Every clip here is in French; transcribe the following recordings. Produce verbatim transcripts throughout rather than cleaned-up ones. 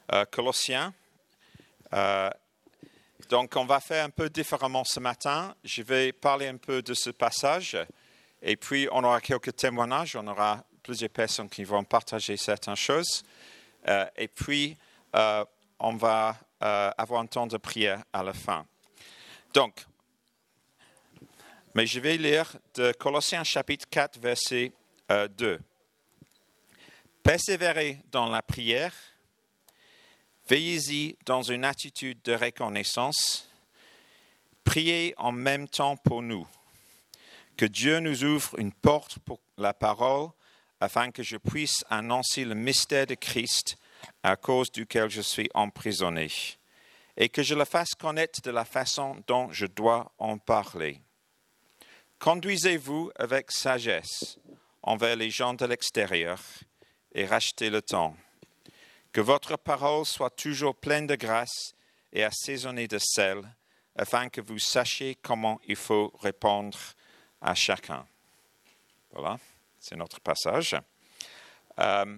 euh, Colossiens. Euh, donc, on va faire un peu différemment ce matin. Je vais parler un peu de ce passage et puis on aura quelques témoignages. On aura plusieurs personnes qui vont partager certaines choses. Euh, et puis, euh, on va euh, avoir un temps de prière à la fin. Donc, mais je vais lire de Colossiens chapitre quatre, verset euh, deux. Persévérez dans la prière, veillez-y dans une attitude de reconnaissance, priez en même temps pour nous, que Dieu nous ouvre une porte pour la parole, afin que je puisse annoncer le mystère de Christ à cause duquel je suis emprisonné, et que je le fasse connaître de la façon dont je dois en parler. Conduisez-vous avec sagesse envers les gens de l'extérieur et rachetez le temps. Que votre parole soit toujours pleine de grâce et assaisonnée de sel, afin que vous sachiez comment il faut répondre à chacun. Voilà, c'est notre passage. Euh,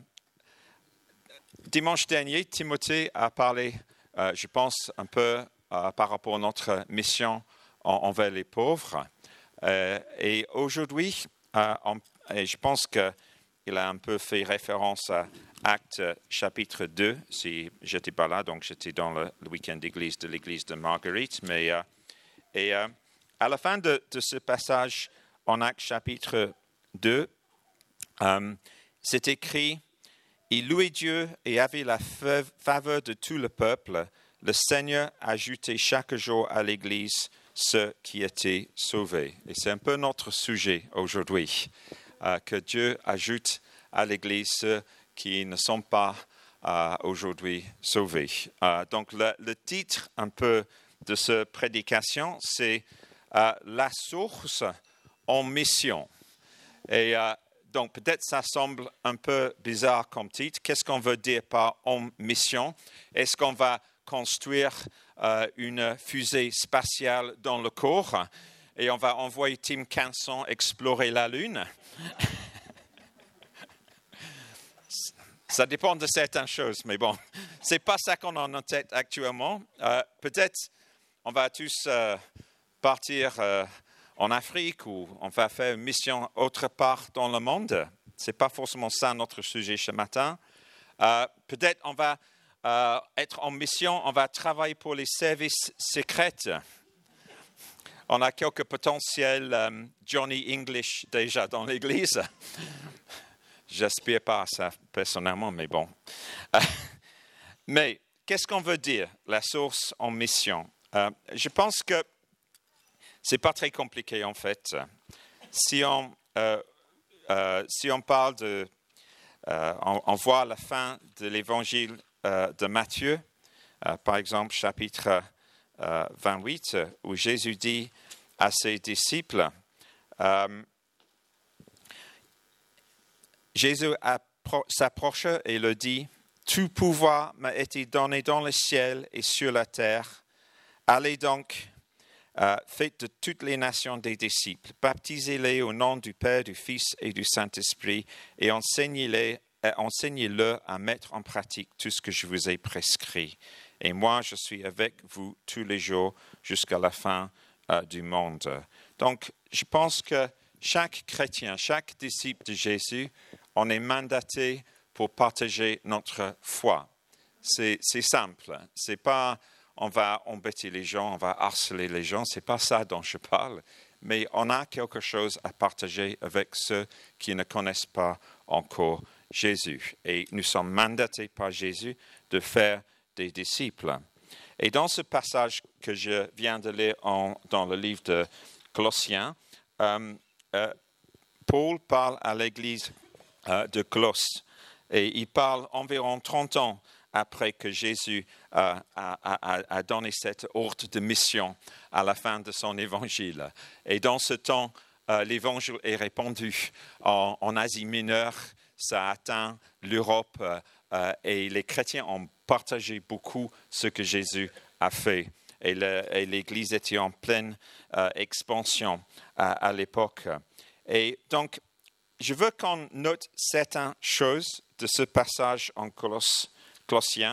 dimanche dernier, Timothée a parlé, euh, je pense, un peu euh, par rapport à notre mission en, envers les pauvres. Euh, et aujourd'hui, euh, on, et je pense qu'il a un peu fait référence à Actes chapitre deux, si j'étais pas là, donc j'étais dans le, le week-end d'église de l'église de Marguerite. Mais, euh, et euh, à la fin de, de ce passage en Actes chapitre deux, euh, c'est écrit « Il louait Dieu et avait la faveur de tout le peuple. Le Seigneur ajoutait chaque jour à l'église ceux qui étaient sauvés. » Et c'est un peu notre sujet aujourd'hui, euh, que Dieu ajoute à l'église ceux qui ne sont pas euh, aujourd'hui sauvés. Euh, donc le, le titre un peu de cette prédication, c'est euh, « La source en mission ». Et euh, donc peut-être ça semble un peu bizarre comme titre. Qu'est-ce qu'on veut dire par « en mission » ? Est-ce qu'on va construire euh, une fusée spatiale dans le corps et on va envoyer Tim Canson explorer la Lune? Ça dépend de certaines choses, mais bon, ce n'est pas ça qu'on a en tête actuellement. Euh, peut-être on va tous euh, partir euh, en Afrique ou on va faire une mission autre part dans le monde. Ce n'est pas forcément ça notre sujet ce matin. Euh, peut-être on va euh, être en mission, on va travailler pour les services secrets. On a quelques potentiels euh, Johnny English déjà dans l'église. J'aspire pas à ça personnellement, mais bon. Euh, mais qu'est-ce qu'on veut dire, la source en mission? Euh, je pense que c'est pas très compliqué en fait. Si on, euh, euh, si on parle de, euh, on, on voit la fin de l'évangile euh, de Matthieu, euh, par exemple chapitre euh, vingt-huit, où Jésus dit à ses disciples, euh, Jésus s'approche et le dit, « Tout pouvoir m'a été donné dans le ciel et sur la terre. Allez donc, euh, faites de toutes les nations des disciples, baptisez-les au nom du Père, du Fils et du Saint-Esprit et enseignez-les, euh, enseignez-leur à mettre en pratique tout ce que je vous ai prescrit. Et moi, je suis avec vous tous les jours jusqu'à la fin euh, du monde. » Donc, je pense que chaque chrétien, chaque disciple de Jésus, on est mandaté pour partager notre foi. C'est, c'est simple. C'est pas on va embêter les gens, on va harceler les gens. C'est pas ça dont je parle. Mais on a quelque chose à partager avec ceux qui ne connaissent pas encore Jésus. Et nous sommes mandatés par Jésus de faire des disciples. Et dans ce passage que je viens de lire en, dans le livre de Colossiens, euh, euh, Paul parle à l'église euh, de Colosse et il parle environ trente ans après que Jésus euh, a, a, a donné cette ordre de mission à la fin de son évangile. Et dans ce temps, euh, l'évangile est répandu en, en Asie mineure, ça a atteint l'Europe euh, et les chrétiens ont partagé beaucoup ce que Jésus a fait. Et, le, et l'Église était en pleine euh, expansion à, à l'époque. Et donc, je veux qu'on note certaines choses de ce passage en Colosse, Colossiens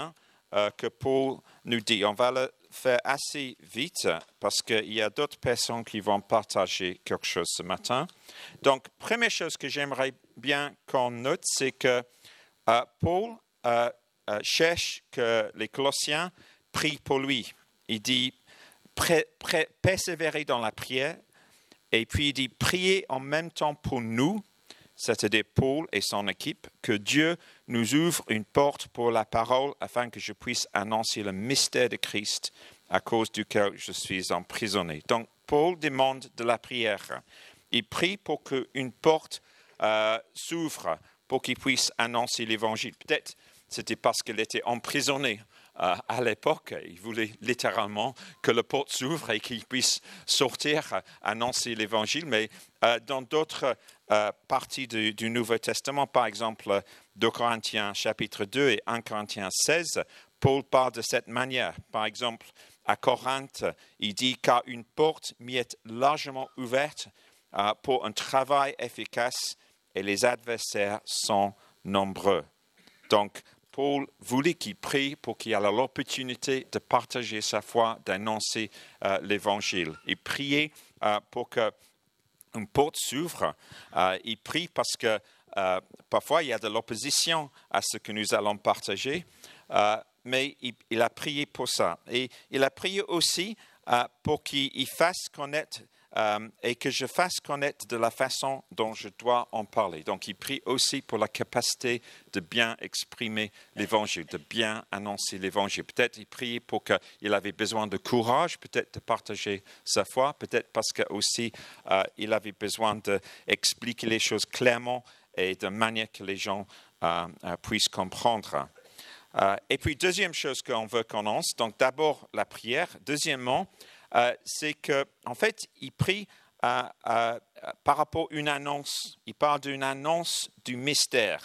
euh, que Paul nous dit. On va le faire assez vite parce qu'il y a d'autres personnes qui vont partager quelque chose ce matin. Donc, première chose que j'aimerais bien qu'on note, c'est que euh, Paul euh, euh, cherche que les Colossiens prient pour lui. Il dit pré- pré- persévérer dans la prière et puis il dit prier en même temps pour nous, c'est-à-dire Paul et son équipe, que Dieu nous ouvre une porte pour la parole afin que je puisse annoncer le mystère de Christ à cause duquel je suis emprisonné. Donc, Paul demande de la prière. Il prie pour qu'une porte euh, s'ouvre pour qu'il puisse annoncer l'Évangile. Peut-être c'était parce qu'il était emprisonné euh, à l'époque. Il voulait littéralement que la porte s'ouvre et qu'il puisse sortir, euh, annoncer l'Évangile. Mais euh, dans d'autres euh, parties du, du Nouveau Testament, par exemple deux Corinthiens chapitre deux et un Corinthiens seize, Paul parle de cette manière. Par exemple, à Corinthe, il dit « Car une porte m'y est largement ouverte euh, pour un travail efficace et les adversaires sont nombreux. » Donc, Paul voulait qu'il prie pour qu'il y ait l'opportunité de partager sa foi, d'annoncer euh, l'Évangile. Il priait euh, pour qu'une porte s'ouvre. Euh, il prie parce que euh, parfois il y a de l'opposition à ce que nous allons partager, euh, mais il, il a prié pour ça. Et il a prié aussi euh, pour qu'il fasse connaître Euh, et que je fasse connaître de la façon dont je dois en parler. Donc, il prie aussi pour la capacité de bien exprimer l'Évangile, de bien annoncer l'Évangile. Peut-être il priait pour qu'il avait besoin de courage, peut-être de partager sa foi, peut-être parce que aussi euh, il avait besoin d'expliquer les choses clairement et de manière que les gens euh, euh, puissent comprendre. Euh, et puis, deuxième chose qu'on veut qu'on annonce, donc d'abord la prière. Deuxièmement, Euh, c'est qu'en en fait, il prie euh, euh, par rapport à une annonce. Il parle d'une annonce du mystère.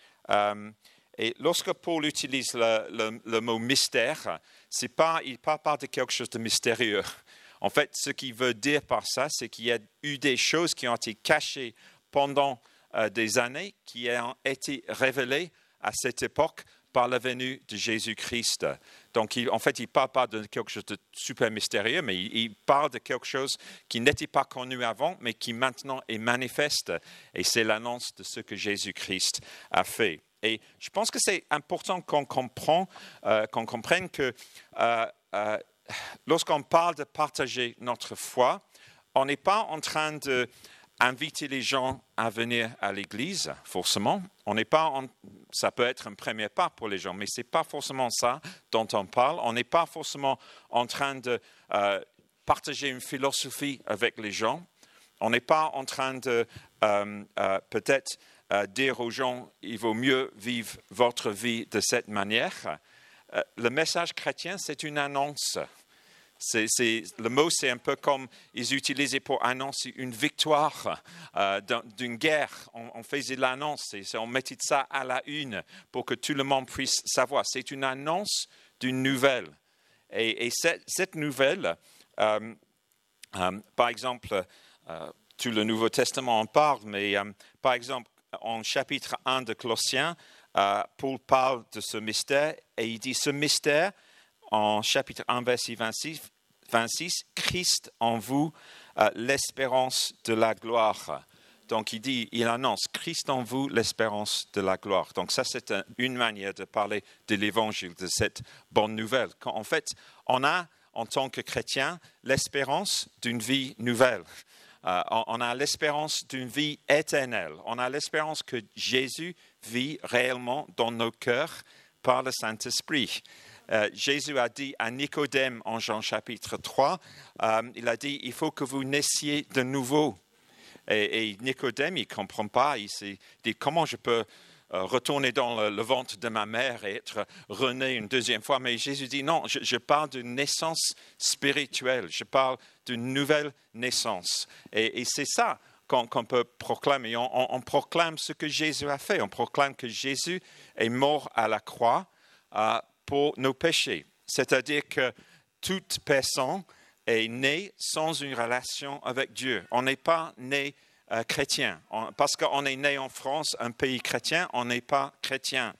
Euh, et lorsque Paul utilise le, le, le mot mystère, c'est pas, il ne parle pas de quelque chose de mystérieux. En fait, ce qu'il veut dire par ça, c'est qu'il y a eu des choses qui ont été cachées pendant euh, des années, qui ont été révélées à cette époque par la venue de Jésus-Christ. Donc, il, en fait, il ne parle pas de quelque chose de super mystérieux, mais il, il parle de quelque chose qui n'était pas connu avant, mais qui maintenant est manifeste. Et c'est l'annonce de ce que Jésus-Christ a fait. Et je pense que c'est important qu'on comprend, euh, qu'on comprenne que euh, euh, lorsqu'on parle de partager notre foi, on n'est pas en train de inviter les gens à venir à l'église, forcément. On n'est pas en, ça peut être un premier pas pour les gens, mais ce n'est pas forcément ça dont on parle. On n'est pas forcément en train de euh, partager une philosophie avec les gens. On n'est pas en train de euh, euh, peut-être euh, dire aux gens « il vaut mieux vivre votre vie de cette manière ». Euh, le message chrétien, c'est une annonce. C'est, c'est, le mot, c'est un peu comme ils utilisaient pour annoncer une victoire euh, d'une guerre. On, on faisait l'annonce, et on mettait ça à la une pour que tout le monde puisse savoir. C'est une annonce d'une nouvelle. Et, et cette, cette nouvelle, euh, euh, par exemple, euh, tout le Nouveau Testament en parle, mais euh, par exemple, en chapitre un de Colossiens, euh, Paul parle de ce mystère et il dit ce mystère, en chapitre un, verset vingt-six, vingt-six, Christ en vous, euh, l'espérance de la gloire. Donc, il dit, il annonce, Christ en vous, l'espérance de la gloire. Donc, ça, c'est un, une manière de parler de l'évangile, de cette bonne nouvelle. Quand, en fait, on a, en tant que chrétien, l'espérance d'une vie nouvelle. Euh, on, on a l'espérance d'une vie éternelle. On a l'espérance que Jésus vit réellement dans nos cœurs par le Saint-Esprit. Euh, Jésus a dit à Nicodème en Jean chapitre trois, euh, il a dit, il faut que vous naissiez de nouveau. Et, et Nicodème, il ne comprend pas, il s'est dit, comment je peux euh, retourner dans le, le ventre de ma mère et être rené une deuxième fois. Mais Jésus dit, non, je, je parle d'une naissance spirituelle, je parle d'une nouvelle naissance. Et, et c'est ça qu'on, qu'on peut proclamer. On, on, on proclame ce que Jésus a fait. On proclame que Jésus est mort à la croix euh, pour nos péchés. C'est-à-dire que toute personne est née sans une relation avec Dieu. On n'est pas né euh, chrétien. On, parce qu'on est né en France, un pays chrétien, on n'est pas chrétien.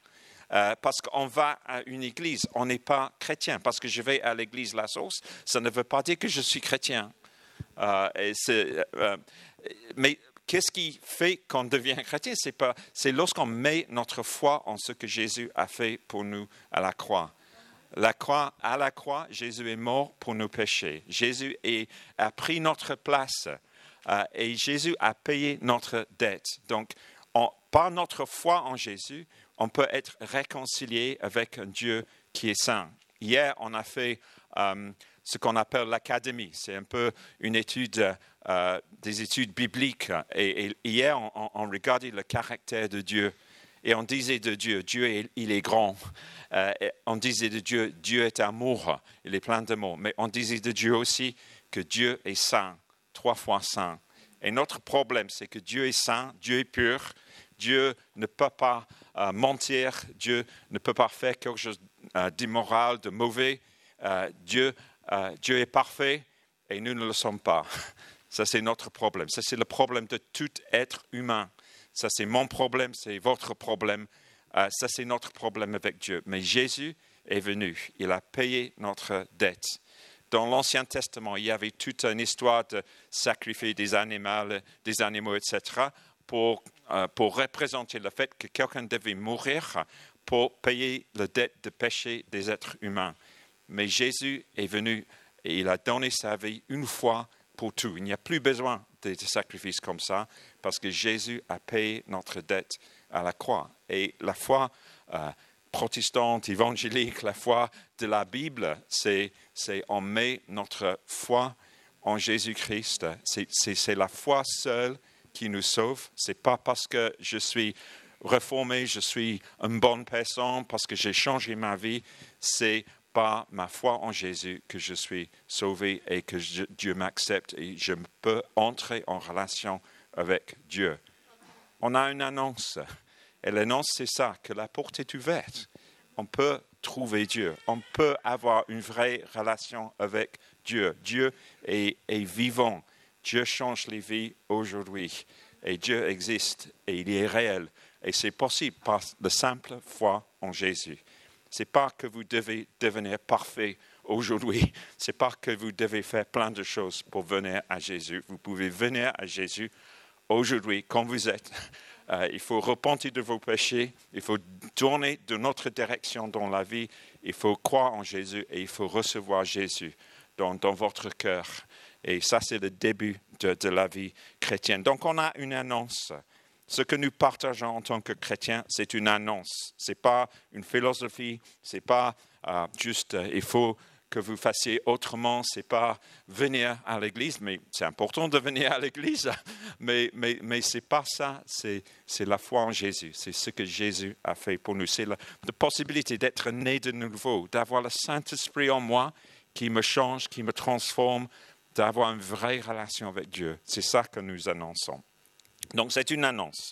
Euh, parce qu'on va à une église, on n'est pas chrétien. Parce que je vais à l'église La Sauce, ça ne veut pas dire que je suis chrétien. Euh, et c'est, euh, mais qu'est-ce qui fait qu'on devient chrétien? C'est pas, c'est lorsqu'on met notre foi en ce que Jésus a fait pour nous à la croix. La croix, à la croix, Jésus est mort pour nos péchés. Jésus est, a pris notre place euh, et Jésus a payé notre dette. Donc, on, par notre foi en Jésus, on peut être réconcilié avec un Dieu qui est saint. Hier, on a fait euh, ce qu'on appelle l'académie. C'est un peu une étude, euh, des études bibliques. Et, et hier, on, on regardait le caractère de Dieu. Et on disait de Dieu, Dieu, il est grand. Euh, on disait de Dieu, Dieu est amour. Il est plein d'amour. Mais on disait de Dieu aussi que Dieu est saint, trois fois saint. Et notre problème, c'est que Dieu est saint, Dieu est pur. Dieu ne peut pas euh, mentir. Dieu ne peut pas faire quelque chose euh, d'immoral, de mauvais. Euh, Dieu, euh, Dieu est parfait et nous ne le sommes pas. Ça, c'est notre problème. Ça, c'est le problème de tout être humain. Ça, c'est mon problème, c'est votre problème. Euh, ça, c'est notre problème avec Dieu. Mais Jésus est venu. Il a payé notre dette. Dans l'Ancien Testament, il y avait toute une histoire de sacrifier des animaux, des animaux, et cetera, pour, euh, pour représenter le fait que quelqu'un devait mourir pour payer la dette de péché des êtres humains. Mais Jésus est venu et il a donné sa vie une fois pour tout. Il n'y a plus besoin de, de sacrifices comme ça parce que Jésus a payé notre dette à la croix. Et la foi euh, protestante, évangélique, la foi de la Bible, c'est, c'est on met notre foi en Jésus-Christ. C'est, c'est, c'est la foi seule qui nous sauve. Ce n'est pas parce que je suis réformé, je suis une bonne personne, parce que j'ai changé ma vie. C'est par ma foi en Jésus que je suis sauvé et que je, Dieu m'accepte et je peux entrer en relation avec Dieu. On a une annonce. Et l'annonce, c'est ça, que la porte est ouverte. On peut trouver Dieu. On peut avoir une vraie relation avec Dieu. Dieu est, est vivant. Dieu change les vies aujourd'hui. Et Dieu existe et il est réel. Et c'est possible par la simple foi en Jésus. Ce n'est pas que vous devez devenir parfait aujourd'hui. Ce n'est pas que vous devez faire plein de choses pour venir à Jésus. Vous pouvez venir à Jésus aujourd'hui, comme vous êtes. Euh, il faut repentir de vos péchés. Il faut tourner de notre direction dans la vie. Il faut croire en Jésus et il faut recevoir Jésus dans, dans votre cœur. Et ça, c'est le début de, de la vie chrétienne. Donc, on a une annonce. Ce que nous partageons en tant que chrétiens, c'est une annonce. Ce n'est pas une philosophie, ce n'est pas euh, juste euh, il faut que vous fassiez autrement, ce n'est pas venir à l'église, mais c'est important de venir à l'église, mais, mais, mais ce n'est pas ça, c'est, c'est la foi en Jésus, c'est ce que Jésus a fait pour nous. C'est la, la possibilité d'être né de nouveau, d'avoir le Saint-Esprit en moi qui me change, qui me transforme, d'avoir une vraie relation avec Dieu. C'est ça que nous annonçons. Donc, c'est une annonce.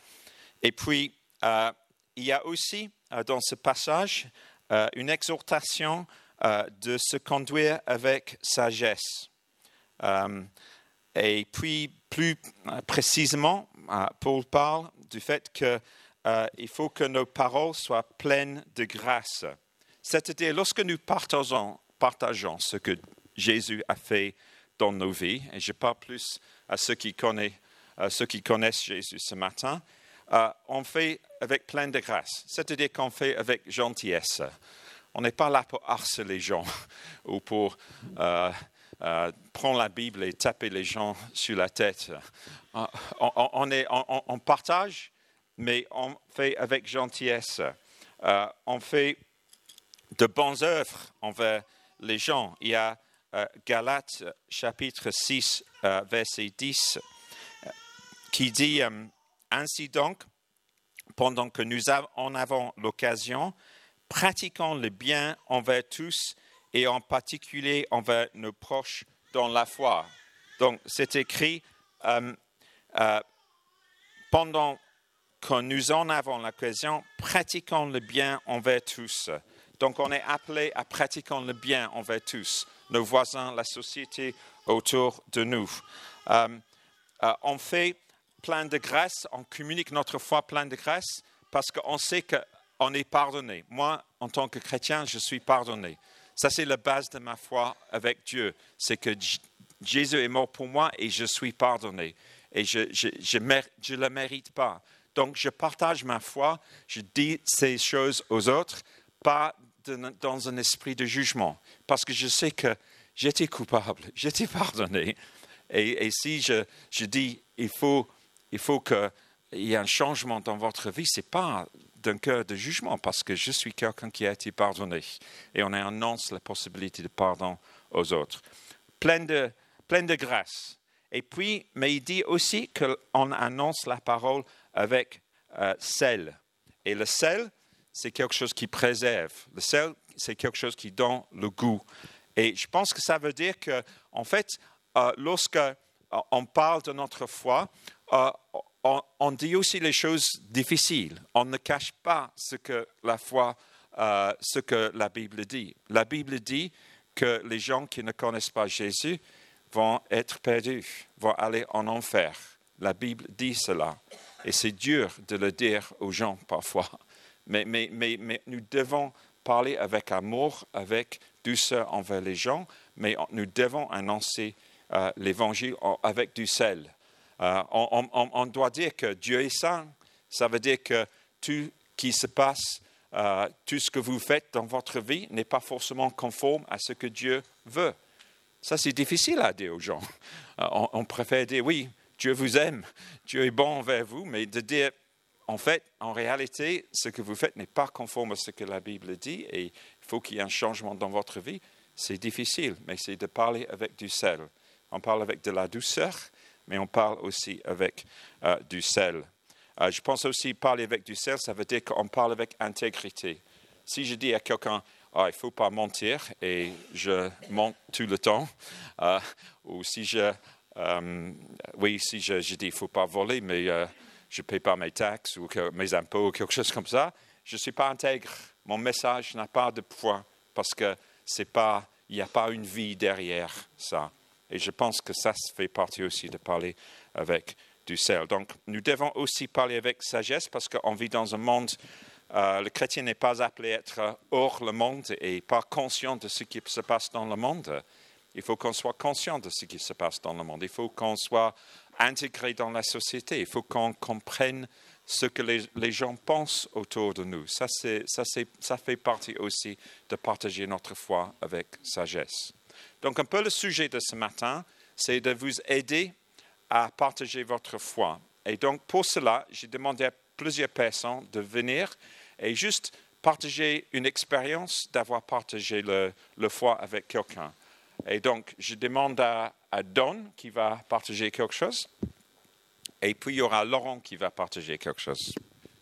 Et puis, euh, il y a aussi, euh, dans ce passage, euh, une exhortation euh, de se conduire avec sagesse. Euh, et puis, plus euh, précisément, euh, Paul parle du fait qu'il euh, faut que nos paroles soient pleines de grâce. C'est-à-dire, lorsque nous partageons, partageons ce que Jésus a fait dans nos vies, et je parle plus à ceux qui connaissent Euh, ceux qui connaissent Jésus ce matin, euh, on fait avec plein de grâce, c'est-à-dire qu'on fait avec gentillesse. On n'est pas là pour harceler les gens ou pour euh, euh, prendre la Bible et taper les gens sur la tête. Euh, on, on, on, est, on, on partage, mais on fait avec gentillesse. Euh, on fait de bonnes œuvres envers les gens. Il y a euh, Galates chapitre six, euh, verset dix, qui dit euh, « Ainsi donc, pendant que nous en avons l'occasion, pratiquons le bien envers tous et en particulier envers nos proches dans la foi. » Donc, c'est écrit euh, euh, « Pendant que nous en avons l'occasion, pratiquons le bien envers tous. » Donc, on est appelé à pratiquer le bien envers tous, nos voisins, la société autour de nous. Euh, euh, on fait plein de grâce, on communique notre foi plein de grâce parce qu'on sait que on est pardonné. Moi, en tant que chrétien, je suis pardonné. Ça, c'est la base de ma foi avec Dieu. C'est que J- Jésus est mort pour moi et je suis pardonné. Et je ne je, je, je le mérite pas. Donc, je partage ma foi, je dis ces choses aux autres, pas de, dans un esprit de jugement. Parce que je sais que j'étais coupable, j'étais pardonné. Et, et si je, je dis il faut, il faut qu'il y ait un changement dans votre vie, ce n'est pas d'un cœur de jugement, parce que je suis quelqu'un qui a été pardonné. Et on annonce la possibilité de pardon aux autres. Plein de, plein de grâce. Et puis, mais il dit aussi qu'on annonce la parole avec euh, sel. Et le sel, c'est quelque chose qui préserve. Le sel, c'est quelque chose qui donne le goût. Et je pense que ça veut dire que, en fait, euh, lorsque euh, on parle de notre foi, euh, on, on dit aussi les choses difficiles. On ne cache pas ce que la foi, euh, ce que la Bible dit. La Bible dit que les gens qui ne connaissent pas Jésus vont être perdus, vont aller en enfer. La Bible dit cela. Et c'est dur de le dire aux gens parfois. Mais, mais, mais, mais nous devons parler avec amour, avec douceur envers les gens, mais nous devons annoncer euh, l'Évangile avec du sel. Euh, on, on, on doit dire que Dieu est saint. Ça veut dire que tout ce qui se passe, euh, tout ce que vous faites dans votre vie n'est pas forcément conforme à ce que Dieu veut. Ça, c'est difficile à dire aux gens. Euh, on, on préfère dire, oui, Dieu vous aime, Dieu est bon envers vous, mais de dire, en fait, en réalité, ce que vous faites n'est pas conforme à ce que la Bible dit et il faut qu'il y ait un changement dans votre vie, c'est difficile, mais c'est de parler avec du sel. On parle avec de la douceur, mais on parle aussi avec euh, du sel. Euh, je pense aussi parler avec du sel, ça veut dire qu'on parle avec intégrité. Si je dis à quelqu'un, oh, il ne faut pas mentir, et je mens tout le temps, euh, ou si je, euh, oui, si je, je dis il ne faut pas voler, mais euh, je ne paye pas mes taxes ou que, mes impôts ou quelque chose comme ça, je ne suis pas intègre. Mon message n'a pas de poids parce que c'est pas, il n'y a pas une vie derrière ça. Et je pense que ça fait partie aussi de parler avec du sel. Donc, nous devons aussi parler avec sagesse parce qu'on vit dans un monde, euh, le chrétien n'est pas appelé à être hors le monde et pas conscient de ce qui se passe dans le monde. Il faut qu'on soit conscient de ce qui se passe dans le monde. Il faut qu'on soit intégré dans la société. Il faut qu'on comprenne ce que les, les gens pensent autour de nous. Ça, c'est, ça, c'est, ça fait partie aussi de partager notre foi avec sagesse. Donc, un peu le sujet de ce matin, c'est de vous aider à partager votre foi. Et donc, pour cela, j'ai demandé à plusieurs personnes de venir et juste partager une expérience d'avoir partagé le, le foi avec quelqu'un. Et donc, je demande à, à Don qui va partager quelque chose. Et puis, il y aura Laurent qui va partager quelque chose.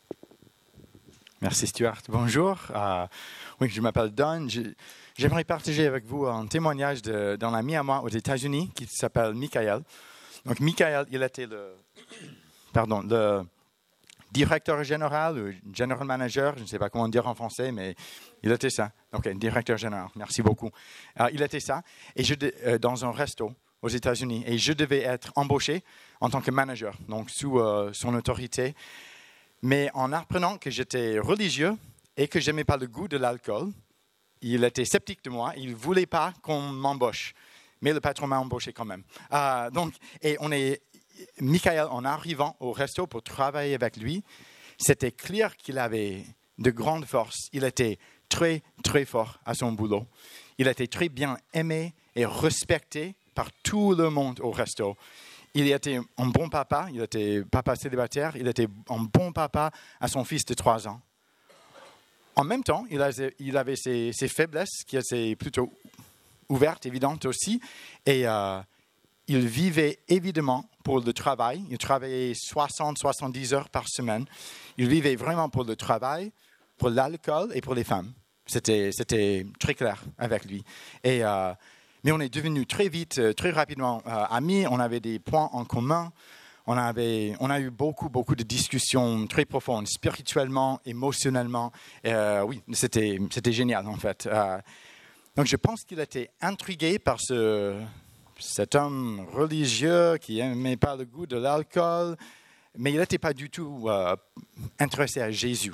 Merci Stuart. Bonjour. Euh, oui, je m'appelle Don. Je, j'aimerais partager avec vous un témoignage de, d'un ami à moi aux États-Unis qui s'appelle Michael. Donc, Michael, il était le, pardon, le directeur général, le general manager, je ne sais pas comment dire en français, mais il était ça. OK, directeur général, merci beaucoup. Euh, il était ça, et je, euh, dans un resto aux États-Unis, et je devais être embauché en tant que manager, donc sous euh, son autorité. Mais en apprenant que j'étais religieux et que je n'aimais pas le goût de l'alcool, il était sceptique de moi, il ne voulait pas qu'on m'embauche. Mais le patron m'a embauché quand même. Euh, donc, et on est, Michael, en arrivant au resto pour travailler avec lui, c'était clair qu'il avait de grandes forces. Il était très, très fort à son boulot. Il était très bien aimé et respecté par tout le monde au resto. Il était un bon papa, il était papa célibataire, il était un bon papa à son fils de trois ans. En même temps, il avait, il avait ses, ses faiblesses qui étaient plutôt ouvertes, évidentes aussi, et euh, il vivait évidemment pour le travail. Il travaillait soixante à soixante-dix heures par semaine. Il vivait vraiment pour le travail, pour l'alcool et pour les femmes. C'était, c'était très clair avec lui. Et, euh, mais on est devenus très vite, très rapidement euh, amis. On avait des points en commun. On, avait, on a eu beaucoup, beaucoup de discussions très profondes, spirituellement, émotionnellement. Euh, oui, c'était, c'était génial en fait. Euh, donc je pense qu'il était intrigué par ce, cet homme religieux qui n'aimait pas le goût de l'alcool, mais il n'était pas du tout euh, intéressé à Jésus.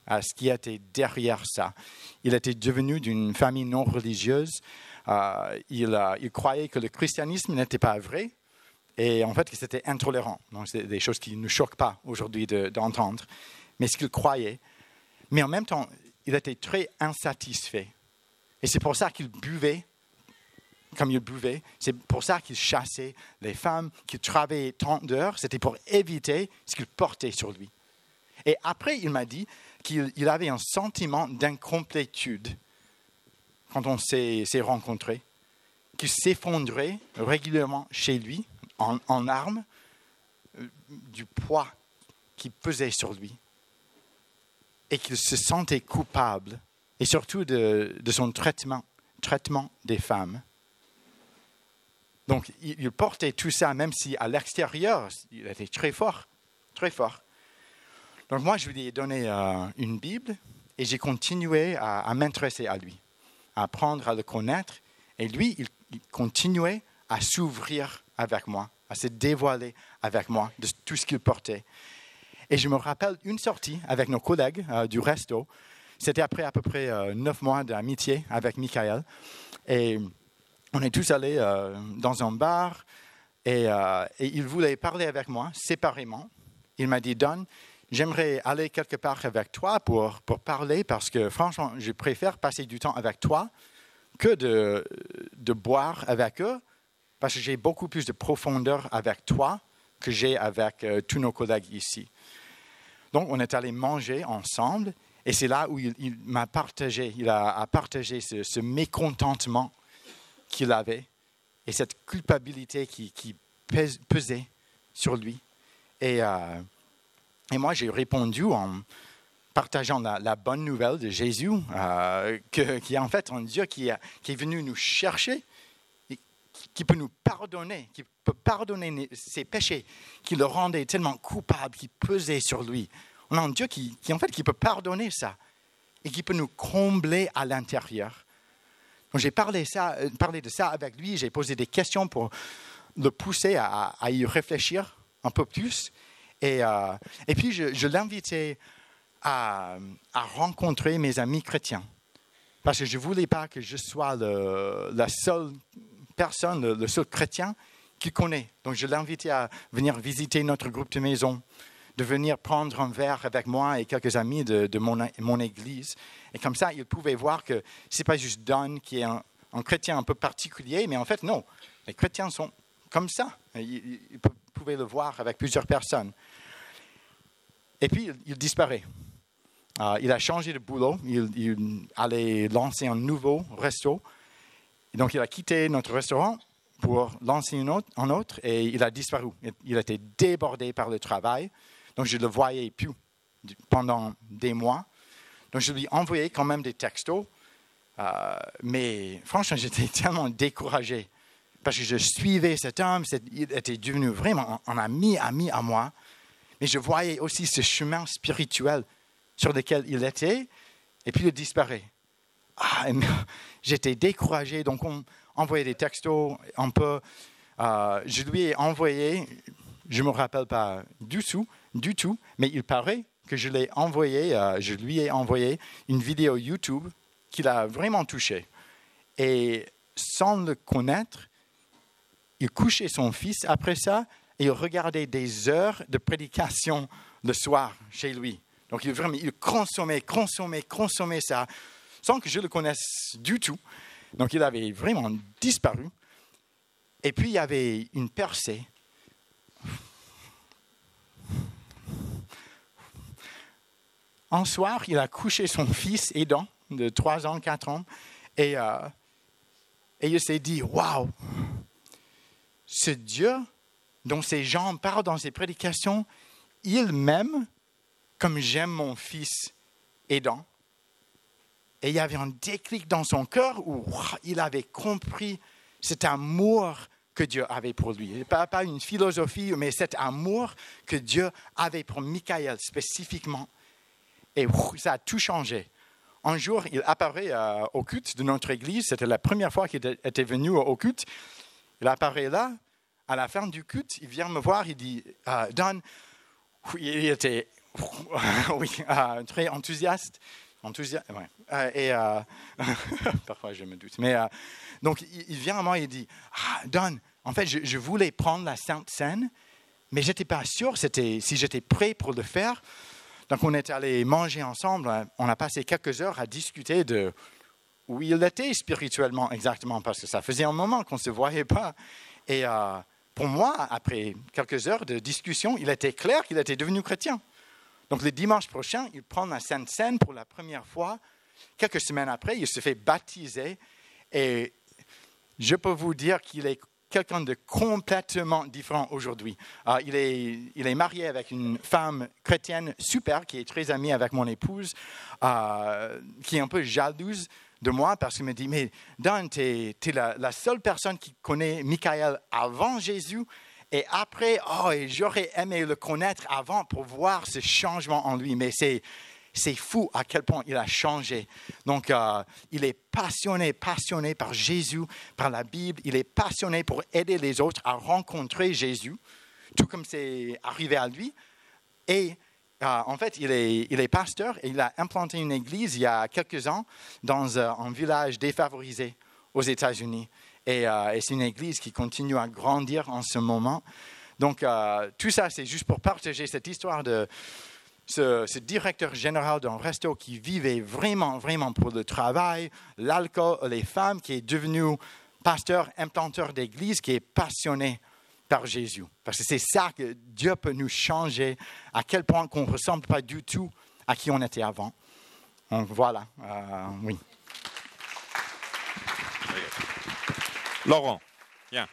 à ce qui était derrière ça. Il était devenu d'une famille non religieuse. Euh, il, euh, il croyait que le christianisme n'était pas vrai et en fait que c'était intolérant. Donc, c'est des choses qui ne nous choquent pas aujourd'hui de, d'entendre, mais ce qu'il croyait. Mais en même temps, il était très insatisfait. Et c'est pour ça qu'il buvait comme il buvait. C'est pour ça qu'il chassait les femmes, qu'il travaillait trente heures. C'était pour éviter ce qu'il portait sur lui. Et après, il m'a dit qu'il il avait un sentiment d'incomplétude quand on s'est, s'est rencontrés, qu'il s'effondrait régulièrement chez lui, en, en armes, euh, du poids qui pesait sur lui. Et qu'il se sentait coupable, et surtout de, de son traitement, traitement des femmes. Donc, il, il portait tout ça, même si à l'extérieur, il était très fort, très fort. Donc, moi, je lui ai donné euh, une Bible, et j'ai continué à, à m'intéresser à lui, à apprendre à le connaître. Et lui, il, il continuait à s'ouvrir avec moi, à se dévoiler avec moi de tout ce qu'il portait. Et je me rappelle une sortie avec nos collègues euh, du resto. C'était après à peu près euh, neuf mois d'amitié avec Michael. Et on est tous allés euh, dans un bar et, euh, et il voulait parler avec moi séparément. Il m'a dit, Don, j'aimerais aller quelque part avec toi pour, pour parler parce que franchement, je préfère passer du temps avec toi que de, de boire avec eux parce que j'ai beaucoup plus de profondeur avec toi que j'ai avec euh, tous nos collègues ici. Donc, on est allé manger ensemble et c'est là où il, il m'a partagé, il a, a partagé ce, ce mécontentement qu'il avait et cette culpabilité qui, qui pèse, pesait sur lui. Et, euh, et moi, j'ai répondu en partageant la, la bonne nouvelle de Jésus, euh, que, qui est en fait un Dieu qui, a, qui est venu nous chercher, et qui peut nous pardonner, qui peut pardonner ses péchés, qui le rendaient tellement coupable, qui pesait sur lui. On a un Dieu qui, qui, en fait, qui peut pardonner ça et qui peut nous combler à l'intérieur. Donc, j'ai parlé, ça, parlé de ça avec lui, j'ai posé des questions pour le pousser à, à y réfléchir un peu plus. Et, euh, et puis, je, je l'invitais à, à rencontrer mes amis chrétiens. Parce que je ne voulais pas que je sois le, la seule personne, le, le seul chrétien qu'il connaît. Donc, je l'invitais à venir visiter notre groupe de maison, de venir prendre un verre avec moi et quelques amis de, de mon, mon église. Et comme ça, ils pouvaient voir que ce n'est pas juste Don qui est un, un chrétien un peu particulier, mais en fait, non. Les chrétiens sont comme ça. Ils, ils pouvaient le voir avec plusieurs personnes. Et puis, il, il disparaît. Uh, il a changé de boulot. Il, il allait lancer un nouveau resto. Et donc, il a quitté notre restaurant pour lancer un autre, un autre et il a disparu. Il était débordé par le travail. Donc, je ne le voyais plus pendant des mois. Donc, je lui envoyais quand même des textos. Euh, mais franchement, j'étais tellement découragé. Parce que je suivais cet homme. Il était devenu vraiment un ami, ami à moi. Mais je voyais aussi ce chemin spirituel sur lequel il était. Et puis, il disparaît. Ah, j'étais découragé. Donc, on envoyait des textos un peu. Euh, je lui ai envoyé, je ne me rappelle pas du tout, du tout, mais il paraît que je l'ai envoyé, euh, je lui ai envoyé une vidéo YouTube qui l'a vraiment touché. Et sans le connaître, il couchait son fils après ça et il regardait des heures de prédication le soir chez lui. Donc il, vraiment, il consommait, consommait, consommait ça sans que je le connaisse du tout. Donc il avait vraiment disparu. Et puis il y avait une percée. Un soir, il a couché son fils aidant de trois ans, quatre ans. Et, euh, et il s'est dit, waouh, ce Dieu dont ces gens parlent dans ses prédications, il m'aime comme j'aime mon fils aidant. Et il y avait un déclic dans son cœur où il avait compris cet amour que Dieu avait pour lui. Pas, pas une philosophie, mais cet amour que Dieu avait pour Michael spécifiquement. Et ça a tout changé. Un jour, il apparaît euh, au culte de notre église. C'était la première fois qu'il était venu au culte. Il apparaît là. À la fin du culte, il vient me voir. Il dit, euh, Don, il était oui, euh, très enthousiaste. enthousiaste ouais. euh, et euh, parfois je me doute. Mais euh, donc il, il vient à moi et il dit ah, Don, en fait, je, je voulais prendre la Sainte Seine, mais je n'étais pas sûr c'était, si j'étais prêt pour le faire. Donc on est allé manger ensemble. On a passé quelques heures à discuter de où il était spirituellement exactement, parce que ça faisait un moment qu'on ne se voyait pas. Et euh, pour moi, après quelques heures de discussion, il était clair qu'il était devenu chrétien. Donc le dimanche prochain, il prend la Sainte Seine pour la première fois. Quelques semaines après, il se fait baptiser. Et je peux vous dire qu'il est quelqu'un de complètement différent aujourd'hui. Euh, il, est, il est marié avec une femme chrétienne super, qui est très amie avec mon épouse, euh, qui est un peu jalouse de moi parce qu'il me dit, mais Dan, tu es la, la seule personne qui connaît Michael avant Jésus et après, oh, et j'aurais aimé le connaître avant pour voir ce changement en lui, mais c'est... C'est fou à quel point il a changé. Donc, euh, il est passionné, passionné par Jésus, par la Bible. Il est passionné pour aider les autres à rencontrer Jésus, tout comme c'est arrivé à lui. Et euh, en fait, il est, il est pasteur et il a implanté une église il y a quelques ans dans euh, un village défavorisé aux États-Unis. Et, euh, et c'est une église qui continue à grandir en ce moment. Donc, euh, tout ça, c'est juste pour partager cette histoire de... Ce, ce directeur général d'un resto qui vivait vraiment, vraiment pour le travail, l'alcool, les femmes, qui est devenu pasteur, implanteur d'église, qui est passionné par Jésus. Parce que c'est ça que Dieu peut nous changer, à quel point qu'on ne ressemble pas du tout à qui on était avant. Donc voilà, euh, oui. Laurent, bien.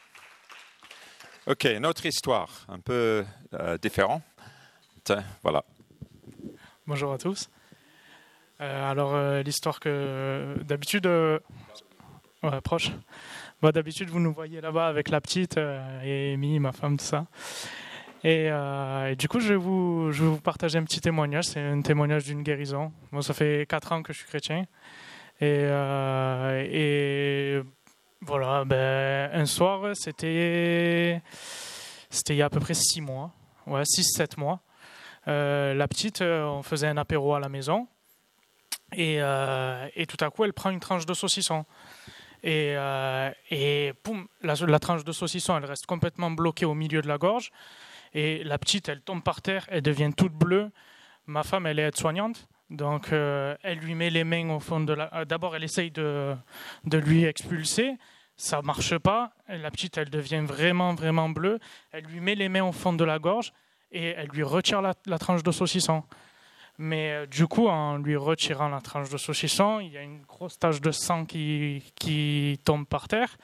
OK, notre histoire, un peu euh, différente. Voilà. Bonjour à tous. Euh, alors, euh, l'histoire que euh, d'habitude, euh, ouais, proche. Bah, d'habitude, vous nous voyez là-bas avec la petite euh, et Amy, ma femme, tout ça. Et, euh, et du coup, je vais, vous, je vais vous partager un petit témoignage. C'est un témoignage d'une guérison. Moi, ça fait quatre ans que je suis chrétien. Et, euh, et voilà, ben, un soir, c'était, c'était il y a à peu près six mois. Ouais, six sept mois. Euh, la petite, euh, on faisait un apéro à la maison et, euh, et tout à coup, elle prend une tranche de saucisson. Et, euh, et poum, la, la tranche de saucisson, elle reste complètement bloquée au milieu de la gorge. Et la petite, elle tombe par terre, elle devient toute bleue. Ma femme, elle est aide-soignante. Donc, euh, elle lui met les mains au fond de la... D'abord, elle essaye de, de lui expulser. Ça ne marche pas. Et la petite, elle devient vraiment, vraiment bleue. Elle lui met les mains au fond de la gorge. Et elle lui retire la, la tranche de saucisson. Mais euh, du coup, en lui retirant la tranche de saucisson, il y a une grosse tache de sang qui, qui tombe par terre.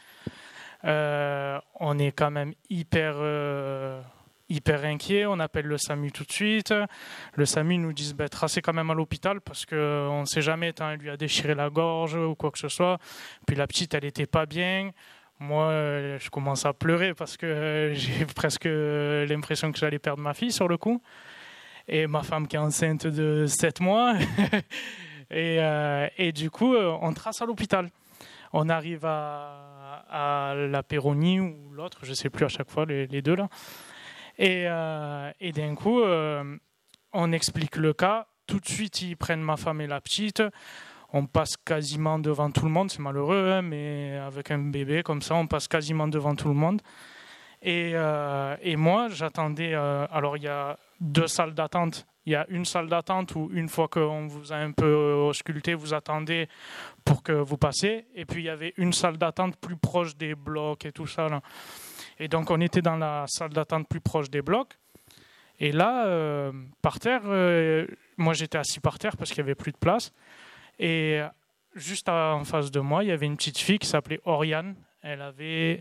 Euh, on est quand même hyper, euh, hyper inquiet. On appelle le SAMU tout de suite. Le SAMU nous dit bah, tracez quand même à l'hôpital parce qu'on ne sait jamais, tant elle lui a déchiré la gorge ou quoi que ce soit. Puis la petite, elle n'était pas bien. Moi, je commence à pleurer parce que j'ai presque l'impression que j'allais perdre ma fille sur le coup. Et ma femme qui est enceinte de sept mois. et, euh, et du coup, on trace à l'hôpital. On arrive à, à la Péronie ou l'autre, je ne sais plus à chaque fois, les, les deux là. Et, euh, et d'un coup, euh, on explique le cas. Tout de suite, ils prennent ma femme et la petite. On passe quasiment devant tout le monde, c'est malheureux, hein, mais avec un bébé comme ça, on passe quasiment devant tout le monde. Et, euh, et moi, j'attendais... Euh, alors, il y a deux salles d'attente. Il y a une salle d'attente où, une fois qu'on vous a un peu ausculté, vous attendez pour que vous passiez. Et puis, il y avait une salle d'attente plus proche des blocs et tout ça, là. Et donc, on était dans la salle d'attente plus proche des blocs. Et là, euh, par terre, euh, moi, j'étais assis par terre parce qu'il n'y avait plus de place. Et juste en face de moi, il y avait une petite fille qui s'appelait Oriane. Elle avait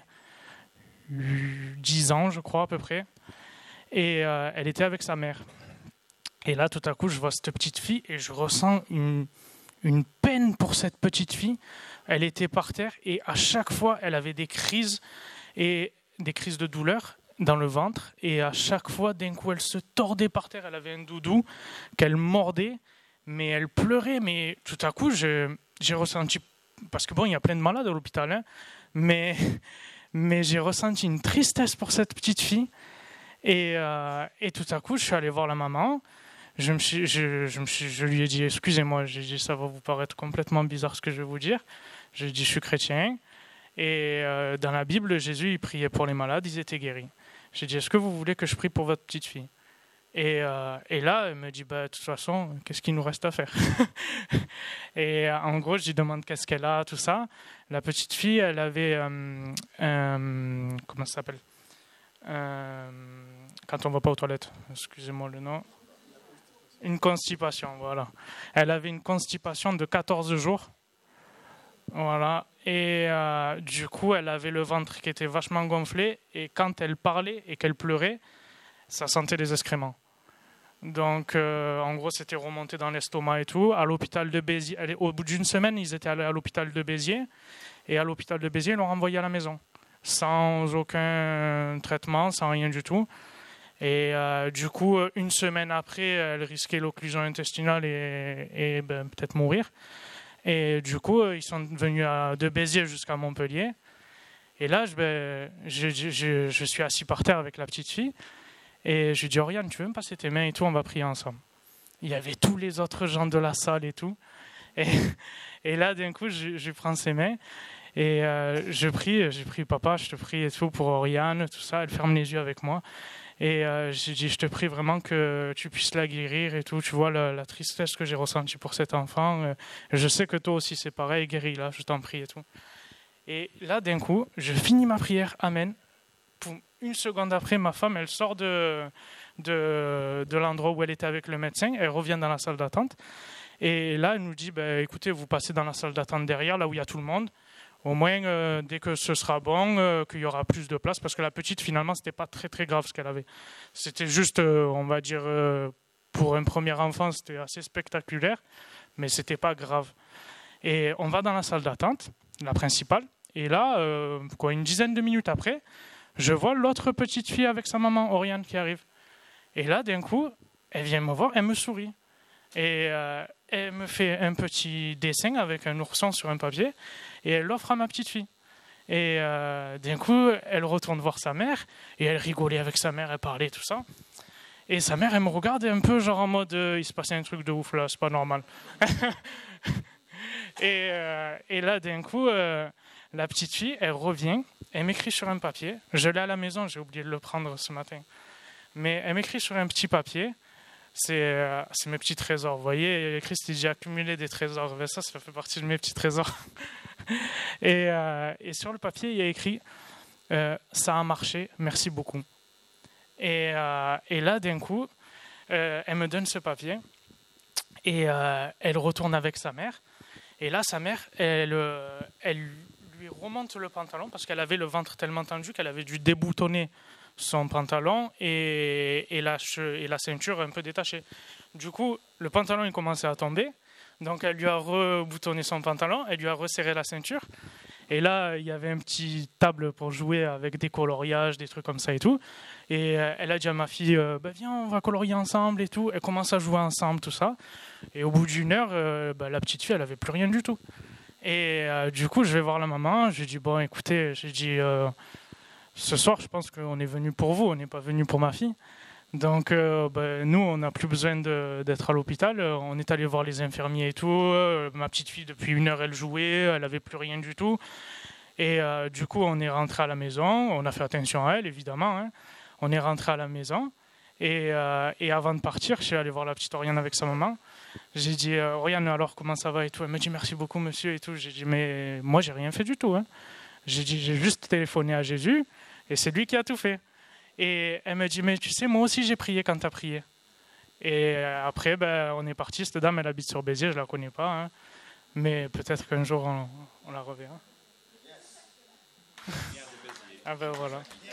dix ans, je crois, à peu près. Et euh, elle était avec sa mère. Et là, tout à coup, je vois cette petite fille et je ressens une, une peine pour cette petite fille. Elle était par terre et à chaque fois, elle avait des crises, et des crises de douleur dans le ventre. Et à chaque fois, d'un coup, elle se tordait par terre. Elle avait un doudou qu'elle mordait. Mais elle pleurait, mais tout à coup, je, j'ai ressenti... Parce que bon, il y a plein de malades à l'hôpital, hein, mais, mais j'ai ressenti une tristesse pour cette petite fille. Et, euh, et tout à coup, je suis allé voir la maman. je, me suis, je, je, me suis, je lui ai dit, excusez-moi, j'ai dit, ça va vous paraître complètement bizarre ce que je vais vous dire. J'ai dit, je suis chrétien. Et euh, dans la Bible, Jésus, il priait pour les malades, ils étaient guéris. J'ai dit, est-ce que vous voulez que je prie pour votre petite fille ? Et, euh, et là, elle me dit, bah, de toute façon, qu'est-ce qu'il nous reste à faire ? Et euh, en gros, je lui demande qu'est-ce qu'elle a, tout ça. La petite fille, elle avait, euh, euh, comment ça s'appelle ? euh, Quand on ne va pas aux toilettes, excusez-moi le nom. Une constipation, voilà. Elle avait une constipation de quatorze jours. Voilà. Et euh, du coup, elle avait le ventre qui était vachement gonflé. Et quand elle parlait et qu'elle pleurait, ça sentait les excréments. Donc, euh, en gros, c'était remonté dans l'estomac et tout. À l'hôpital de Béziers, au bout d'une semaine, ils étaient allés à l'hôpital de Béziers. Et à l'hôpital de Béziers, ils l'ont renvoyée à la maison. Sans aucun traitement, sans rien du tout. Et euh, du coup, une semaine après, elle risquait l'occlusion intestinale et, et ben, peut-être mourir. Et du coup, ils sont venus à, de Béziers jusqu'à Montpellier. Et là, je, ben, je, je, je suis assis par terre avec la petite fille. Et je lui dis, Oriane, tu veux me passer tes mains et tout, on va prier ensemble. Il y avait tous les autres gens de la salle et tout. Et, et là, d'un coup, je, je prends ses mains et euh, je prie, je prie, papa, je te prie et tout pour Oriane, tout ça. Elle ferme les yeux avec moi. Et euh, j'ai dit, je te prie vraiment que tu puisses la guérir et tout. Tu vois la, la tristesse que j'ai ressentie pour cet enfant. Euh, je sais que toi aussi, c'est pareil, guéris-la, je t'en prie et tout. Et là, d'un coup, je finis ma prière, amen. Pour une seconde après, ma femme, elle sort de, de, de l'endroit où elle était avec le médecin. Elle revient dans la salle d'attente. Et là, elle nous dit, bah, écoutez, vous passez dans la salle d'attente derrière, là où il y a tout le monde. Au moins, euh, dès que ce sera bon, euh, qu'il y aura plus de place. Parce que la petite, finalement, ce n'était pas très, très grave ce qu'elle avait. C'était juste, euh, on va dire, euh, pour un premier enfant, c'était assez spectaculaire. Mais ce n'était pas grave. Et on va dans la salle d'attente, la principale. Et là, euh, quoi, une dizaine de minutes après, je vois l'autre petite fille avec sa maman, Oriane, qui arrive. Et là, d'un coup, elle vient me voir, elle me sourit. Et euh, elle me fait un petit dessin avec un ourson sur un papier et elle l'offre à ma petite fille. Et euh, d'un coup, elle retourne voir sa mère et elle rigolait avec sa mère, elle parlait, tout ça. Et sa mère, elle me regarde un peu genre en mode euh, il se passait un truc de ouf là, c'est pas normal. et, euh, et là, d'un coup, euh, la petite fille, elle revient, elle m'écrit sur un papier. Je l'ai à la maison, j'ai oublié de le prendre ce matin. Mais elle m'écrit sur un petit papier. C'est, euh, c'est mes petits trésors. Vous voyez, Christ, il dit j'ai accumulé des trésors. Ben ça, ça fait partie de mes petits trésors. et, euh, et sur le papier, il y a écrit euh, ça a marché, merci beaucoup. Et, euh, et là, d'un coup, euh, elle me donne ce papier et euh, elle retourne avec sa mère. Et là, sa mère, elle, euh, elle lui remonte le pantalon parce qu'elle avait le ventre tellement tendu qu'elle avait dû déboutonner son pantalon et, et, la, et la ceinture un peu détachée. Du coup, le pantalon il commençait à tomber. Donc, elle lui a reboutonné son pantalon, elle lui a resserré la ceinture. Et là, il y avait un petit table pour jouer avec des coloriages, des trucs comme ça et tout. Et euh, elle a dit à ma fille, euh, bah, viens, on va colorier ensemble et tout. Elle commence à jouer ensemble, tout ça. Et au bout d'une heure, euh, bah, la petite fille, elle n'avait plus rien du tout. Et euh, du coup, je vais voir la maman. Je lui dis, bon, écoutez, j'ai dit, euh, ce soir, je pense qu'on est venu pour vous, on n'est pas venu pour ma fille. Donc, euh, bah, nous, on n'a plus besoin de, d'être à l'hôpital. On est allé voir les infirmiers et tout. Euh, ma petite fille, depuis une heure, elle jouait. Elle n'avait plus rien du tout. Et euh, du coup, on est rentré à la maison. On a fait attention à elle, évidemment. Hein. On est rentré à la maison. Et, euh, et avant de partir, je suis allé voir la petite Oriane avec sa maman. J'ai dit, euh, Oriane, alors, comment ça va et tout. Elle me dit, merci beaucoup, monsieur, et tout. J'ai dit, mais moi, j'ai rien fait du tout. Hein. J'ai dit, j'ai juste téléphoné à Jésus. Et c'est lui qui a tout fait. Et elle me dit, mais tu sais, moi aussi j'ai prié quand tu as prié. Et après, ben, on est parti. Cette dame, elle habite sur Béziers, je ne la connais pas. Hein. Mais peut-être qu'un jour, on, on la reverra. Yes. Ah ben voilà. Yes.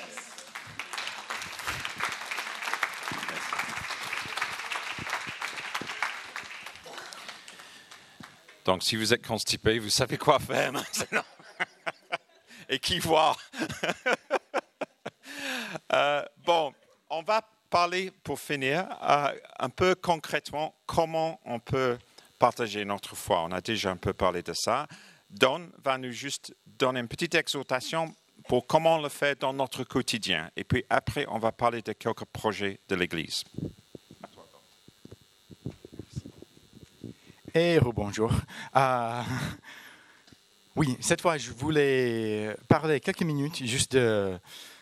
Donc, si vous êtes constipé, vous savez quoi faire maintenant. Et qui voir. Euh, bon, on va parler, pour finir, euh, un peu concrètement comment on peut partager notre foi. On a déjà un peu parlé de ça. Don va nous juste donner une petite exhortation pour comment on le fait dans notre quotidien. Et puis après, on va parler de quelques projets de l'Église. Et rebonjour. Euh, oui, cette fois, je voulais parler quelques minutes juste de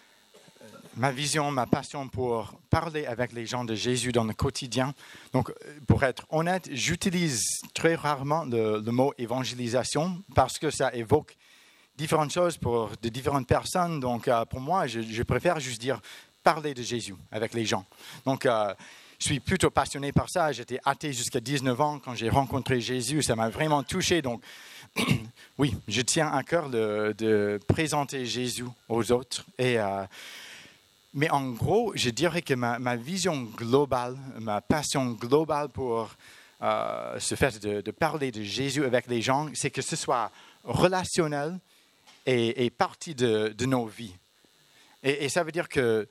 ma vision, ma passion pour parler avec les gens de Jésus dans le quotidien. Donc, pour être honnête, j'utilise très rarement le, le mot évangélisation parce que ça évoque différentes choses pour de différentes personnes. Donc, euh, pour moi, je, je préfère juste dire parler de Jésus avec les gens. Donc, euh, je suis plutôt passionné par ça. J'étais athée jusqu'à dix-neuf ans quand j'ai rencontré Jésus. Ça m'a vraiment touché. Donc, oui, je tiens à cœur de, de présenter Jésus aux autres. Et euh, Mais en gros, je dirais que ma, ma vision globale, ma passion globale pour euh, ce fait de, de parler de Jésus avec les gens, c'est que ce soit relationnel et, et partie de, de nos vies. Et, et ça veut dire que,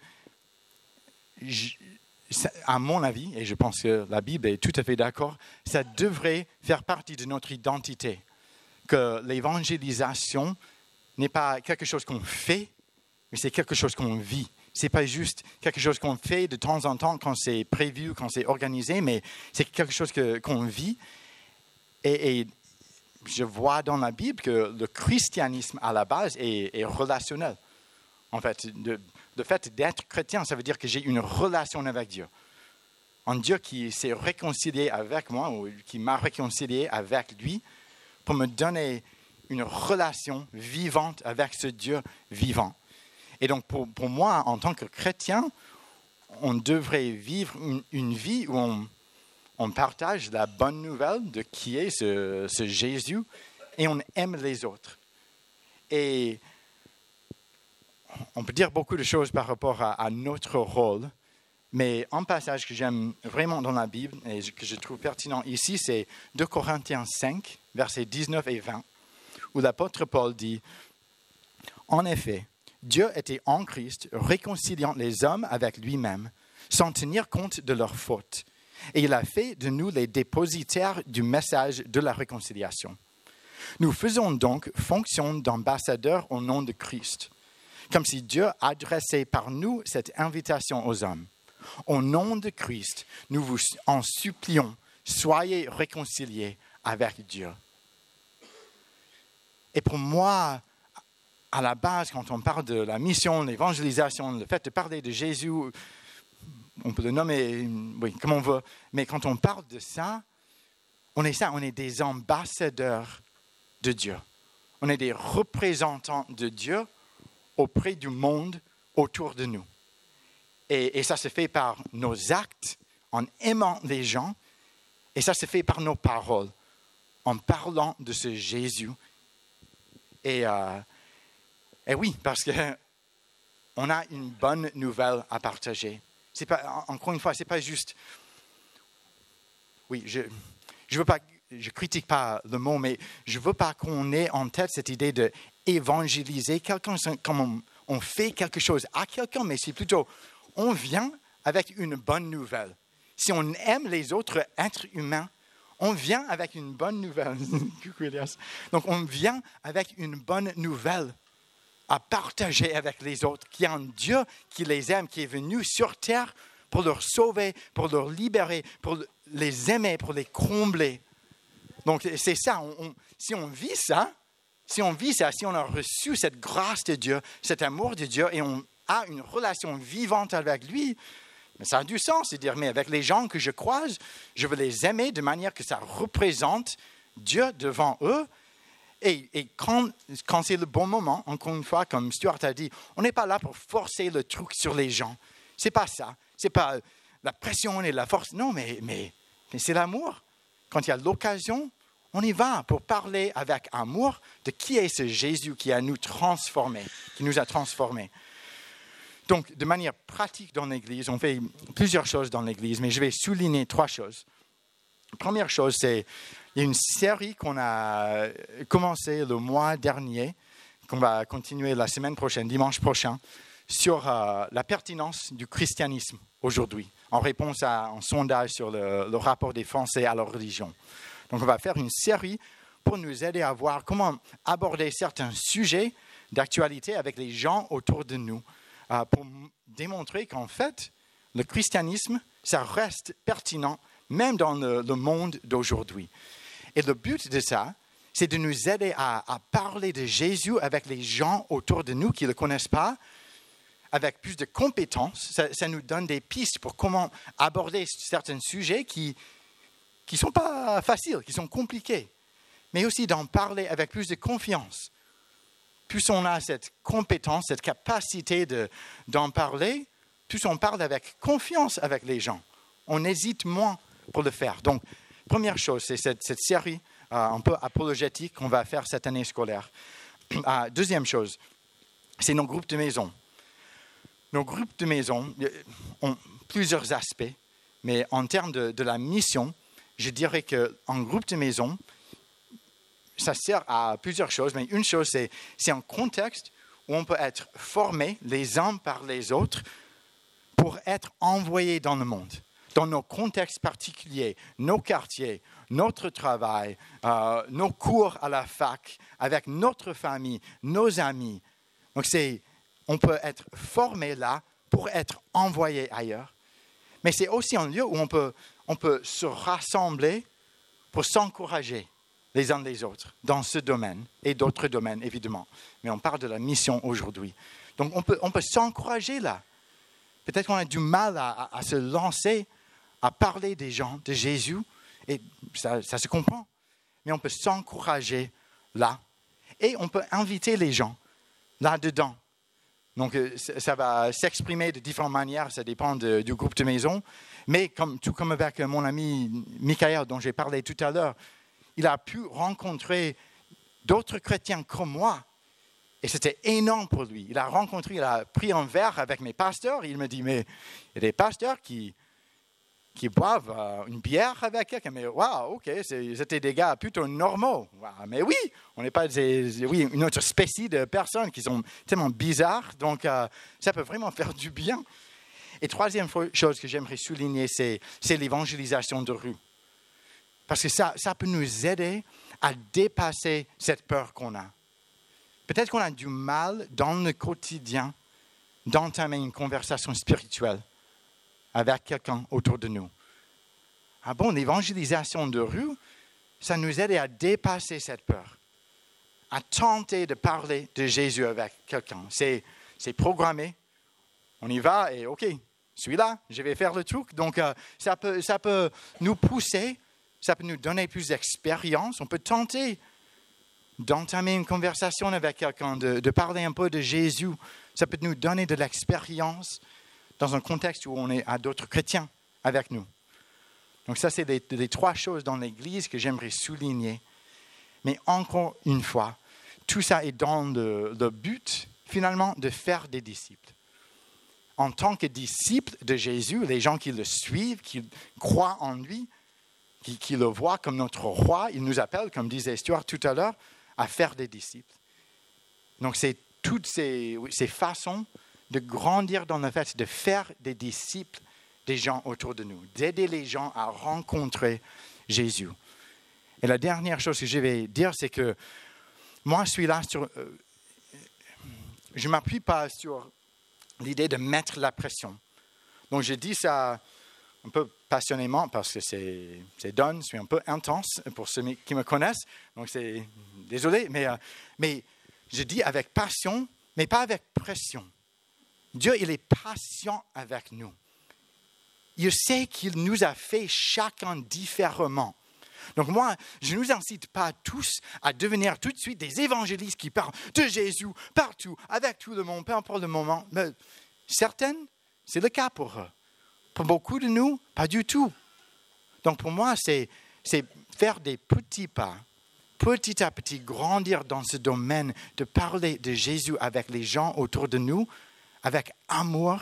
je, à mon avis, et je pense que la Bible est tout à fait d'accord, ça devrait faire partie de notre identité. Que l'évangélisation n'est pas quelque chose qu'on fait, mais c'est quelque chose qu'on vit. Ce n'est pas juste quelque chose qu'on fait de temps en temps quand c'est prévu, quand c'est organisé, mais c'est quelque chose que, qu'on vit. Et, et je vois dans la Bible que le christianisme, à la base, est, est relationnel. En fait, de, le fait d'être chrétien, ça veut dire que j'ai une relation avec Dieu. Un Dieu qui s'est réconcilié avec moi, ou qui m'a réconcilié avec lui, pour me donner une relation vivante avec ce Dieu vivant. Et donc, pour, pour moi, en tant que chrétien, on devrait vivre une, une vie où on, on partage la bonne nouvelle de qui est ce, ce Jésus et on aime les autres. Et on peut dire beaucoup de choses par rapport à, à notre rôle, mais un passage que j'aime vraiment dans la Bible et que je trouve pertinent ici, c'est deux Corinthiens cinq, versets dix-neuf et vingt, où l'apôtre Paul dit « En effet, Dieu était en Christ, réconciliant les hommes avec lui-même, sans tenir compte de leurs fautes. Et il a fait de nous les dépositaires du message de la réconciliation. Nous faisons donc fonction d'ambassadeurs au nom de Christ, comme si Dieu adressait par nous cette invitation aux hommes. Au nom de Christ, nous vous en supplions, soyez réconciliés avec Dieu. » Et pour moi, à la base, quand on parle de la mission, l'évangélisation, le fait de parler de Jésus, on peut le nommer, oui, comme on veut, mais quand on parle de ça, on est ça, on est des ambassadeurs de Dieu. On est des représentants de Dieu auprès du monde autour de nous. Et, et ça se fait par nos actes, en aimant les gens, et ça se fait par nos paroles, en parlant de ce Jésus. Et euh, Et oui, parce qu'on a une bonne nouvelle à partager. C'est pas, encore une fois, ce n'est pas juste... Oui, je ne veux pas, je critique pas le mot, mais je ne veux pas qu'on ait en tête cette idée d'évangéliser quelqu'un comme on, on fait quelque chose à quelqu'un, mais c'est plutôt, on vient avec une bonne nouvelle. Si on aime les autres êtres humains, on vient avec une bonne nouvelle. Coucou Elias. Donc, on vient avec une bonne nouvelle à partager avec les autres, qu'il y a un Dieu qui les aime, qui est venu sur terre pour leur sauver, pour leur libérer, pour les aimer, pour les combler. Donc, c'est ça. On, on, si on vit ça, si on vit ça, si on a reçu cette grâce de Dieu, cet amour de Dieu, et on a une relation vivante avec lui, ça a du sens. C'est-à-dire, mais avec les gens que je croise, je veux les aimer de manière que ça représente Dieu devant eux. Et, et quand, quand c'est le bon moment, encore une fois, comme Stuart a dit, on n'est pas là pour forcer le truc sur les gens. Ce n'est pas ça. Ce n'est pas la pression et la force. Non, mais, mais, mais c'est l'amour. Quand il y a l'occasion, on y va pour parler avec amour de qui est ce Jésus qui a nous transformés, qui nous a transformés. Donc, de manière pratique dans l'Église, on fait plusieurs choses dans l'Église, mais je vais souligner trois choses. La première chose, c'est il y a une série qu'on a commencée le mois dernier, qu'on va continuer la semaine prochaine, dimanche prochain, sur euh, la pertinence du christianisme aujourd'hui, en réponse à un sondage sur le, le rapport des Français à leur religion. Donc, on va faire une série pour nous aider à voir comment aborder certains sujets d'actualité avec les gens autour de nous, euh, pour démontrer qu'en fait, le christianisme, ça reste pertinent, même dans le, le monde d'aujourd'hui. Et le but de ça, c'est de nous aider à, à parler de Jésus avec les gens autour de nous qui ne le connaissent pas, avec plus de compétences. Ça, ça nous donne des pistes pour comment aborder certains sujets qui ne sont pas faciles, qui sont compliqués, mais aussi d'en parler avec plus de confiance. Plus on a cette compétence, cette capacité de, d'en parler, plus on parle avec confiance avec les gens. On hésite moins pour le faire. Donc, première chose, c'est cette, cette série euh, un peu apologétique qu'on va faire cette année scolaire. Euh, deuxième chose, c'est nos groupes de maison. Nos groupes de maison ont plusieurs aspects, mais en termes de, de la mission, je dirais qu'un groupe de maison, ça sert à plusieurs choses, mais une chose, c'est, c'est un contexte où on peut être formé les uns par les autres pour être envoyés dans le monde, dans nos contextes particuliers, nos quartiers, notre travail, euh, nos cours à la fac, avec notre famille, nos amis. Donc, c'est... On peut être formé là pour être envoyé ailleurs. Mais c'est aussi un lieu où on peut, on peut se rassembler pour s'encourager les uns les autres dans ce domaine et d'autres domaines, évidemment. Mais on parle de la mission aujourd'hui. Donc, on peut, on peut s'encourager là. Peut-être qu'on a du mal à, à, à se lancer, à parler des gens, de Jésus, et ça, ça se comprend. Mais on peut s'encourager là. Et on peut inviter les gens là-dedans. Donc, ça va s'exprimer de différentes manières, ça dépend de, du groupe de maison. Mais comme, tout comme avec mon ami Michael, dont j'ai parlé tout à l'heure, il a pu rencontrer d'autres chrétiens comme moi. Et c'était énorme pour lui. Il a rencontré, il a pris un verre avec mes pasteurs. Il me dit, mais il y a des pasteurs qui, qui boivent euh, une bière avec quelqu'un. Mais waouh, ok, c'est, c'était des gars plutôt normaux. Wow, mais oui, on n'est pas des, oui, une autre spécie de personnes qui sont tellement bizarres. Donc, euh, ça peut vraiment faire du bien. Et troisième chose que j'aimerais souligner, c'est, c'est l'évangélisation de rue. Parce que ça, ça peut nous aider à dépasser cette peur qu'on a. Peut-être qu'on a du mal dans le quotidien d'entamer une conversation spirituelle avec quelqu'un autour de nous. Ah bon, l'évangélisation de rue, ça nous aide à dépasser cette peur, à tenter de parler de Jésus avec quelqu'un. C'est, c'est programmé, on y va et OK, je suis là, je vais faire le truc. Donc, euh, ça peut, ça peut nous pousser, ça peut nous donner plus d'expérience. On peut tenter d'entamer une conversation avec quelqu'un, de, de parler un peu de Jésus. Ça peut nous donner de l'expérience dans un contexte où on est à d'autres chrétiens avec nous. Donc ça, c'est les, les trois choses dans l'Église que j'aimerais souligner. Mais encore une fois, tout ça est dans le, le but, finalement, de faire des disciples. En tant que disciples de Jésus, les gens qui le suivent, qui croient en lui, qui, qui le voient comme notre roi, il nous appelle, comme disait Stuart tout à l'heure, à faire des disciples. Donc c'est toutes ces, ces façons de grandir dans le fait de faire des disciples des gens autour de nous, d'aider les gens à rencontrer Jésus. Et la dernière chose que je vais dire, c'est que moi, je suis là sur... Euh, je ne m'appuie pas sur l'idée de mettre la pression. Donc, je dis ça un peu passionnément parce que c'est, c'est Don, je suis un peu intense pour ceux qui me connaissent. Donc, c'est... Désolé, mais, euh, mais je dis avec passion, mais pas avec pression. Dieu, il est patient avec nous. Il sait qu'il nous a fait chacun différemment. Donc moi, je ne nous incite pas tous à devenir tout de suite des évangélistes qui parlent de Jésus partout, avec tout le monde, peu importe le moment. Mais certaines, c'est le cas pour eux. Pour beaucoup de nous, pas du tout. Donc pour moi, c'est, c'est faire des petits pas, petit à petit grandir dans ce domaine, de parler de Jésus avec les gens autour de nous, avec amour.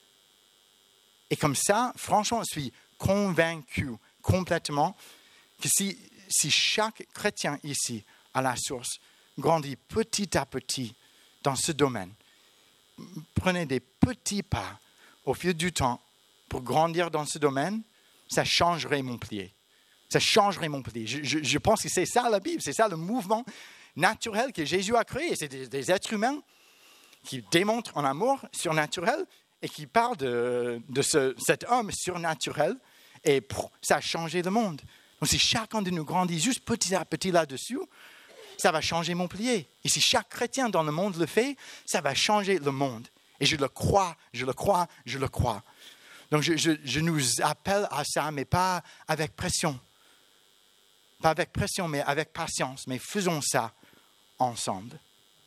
Et comme ça, franchement, je suis convaincu complètement que si, si chaque chrétien ici, à la source, grandit petit à petit dans ce domaine, prenez des petits pas au fil du temps pour grandir dans ce domaine, ça changerait mon plié. Ça changerait mon plié. Je, je, je pense que c'est ça la Bible, c'est ça le mouvement naturel que Jésus a créé. C'est des, des êtres humains qui démontrent un amour surnaturel et qui parlent de, de ce, cet homme surnaturel et pff, ça a changé le monde. Donc, si chacun de nous grandit juste petit à petit là-dessus, ça va changer Montpellier. Et si chaque chrétien dans le monde le fait, ça va changer le monde. Et je le crois, je le crois, je le crois. Donc, je, je, je nous appelle à ça, mais pas avec pression. Pas avec pression, mais avec patience. Mais faisons ça ensemble.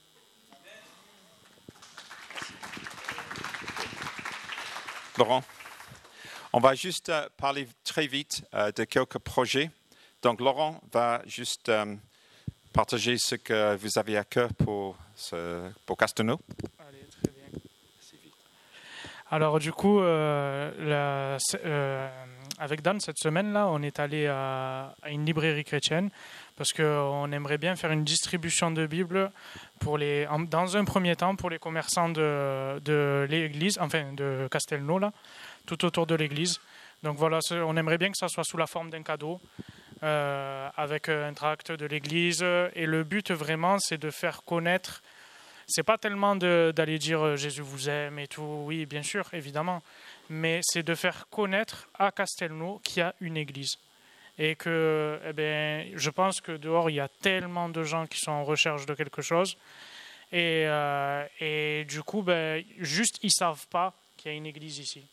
Laurent, on va juste euh, parler très vite euh, de quelques projets. Donc, Laurent va juste euh, partager ce que vous avez à cœur pour, ce, pour Castelnau. Allez, très bien. C'est vite. Alors, du coup, euh, la, euh, avec Dan, cette semaine-là, on est allé à, à une librairie chrétienne parce qu'on aimerait bien faire une distribution de Bibles pour les, en, dans un premier temps pour les commerçants de, de l'église, enfin de Castelnau, là, tout autour de l'église. Donc voilà, on aimerait bien que ça soit sous la forme d'un cadeau, euh, avec un tract de l'église. Et le but vraiment, c'est de faire connaître. C'est pas tellement de, d'aller dire Jésus vous aime et tout, oui, bien sûr, évidemment, mais c'est de faire connaître à Castelnau qu'il y a une église. Et que, eh bien, je pense que dehors, il y a tellement de gens qui sont en recherche de quelque chose. Et, euh, et du coup, ben, juste, ils ne savent pas qu'il y a une église ici.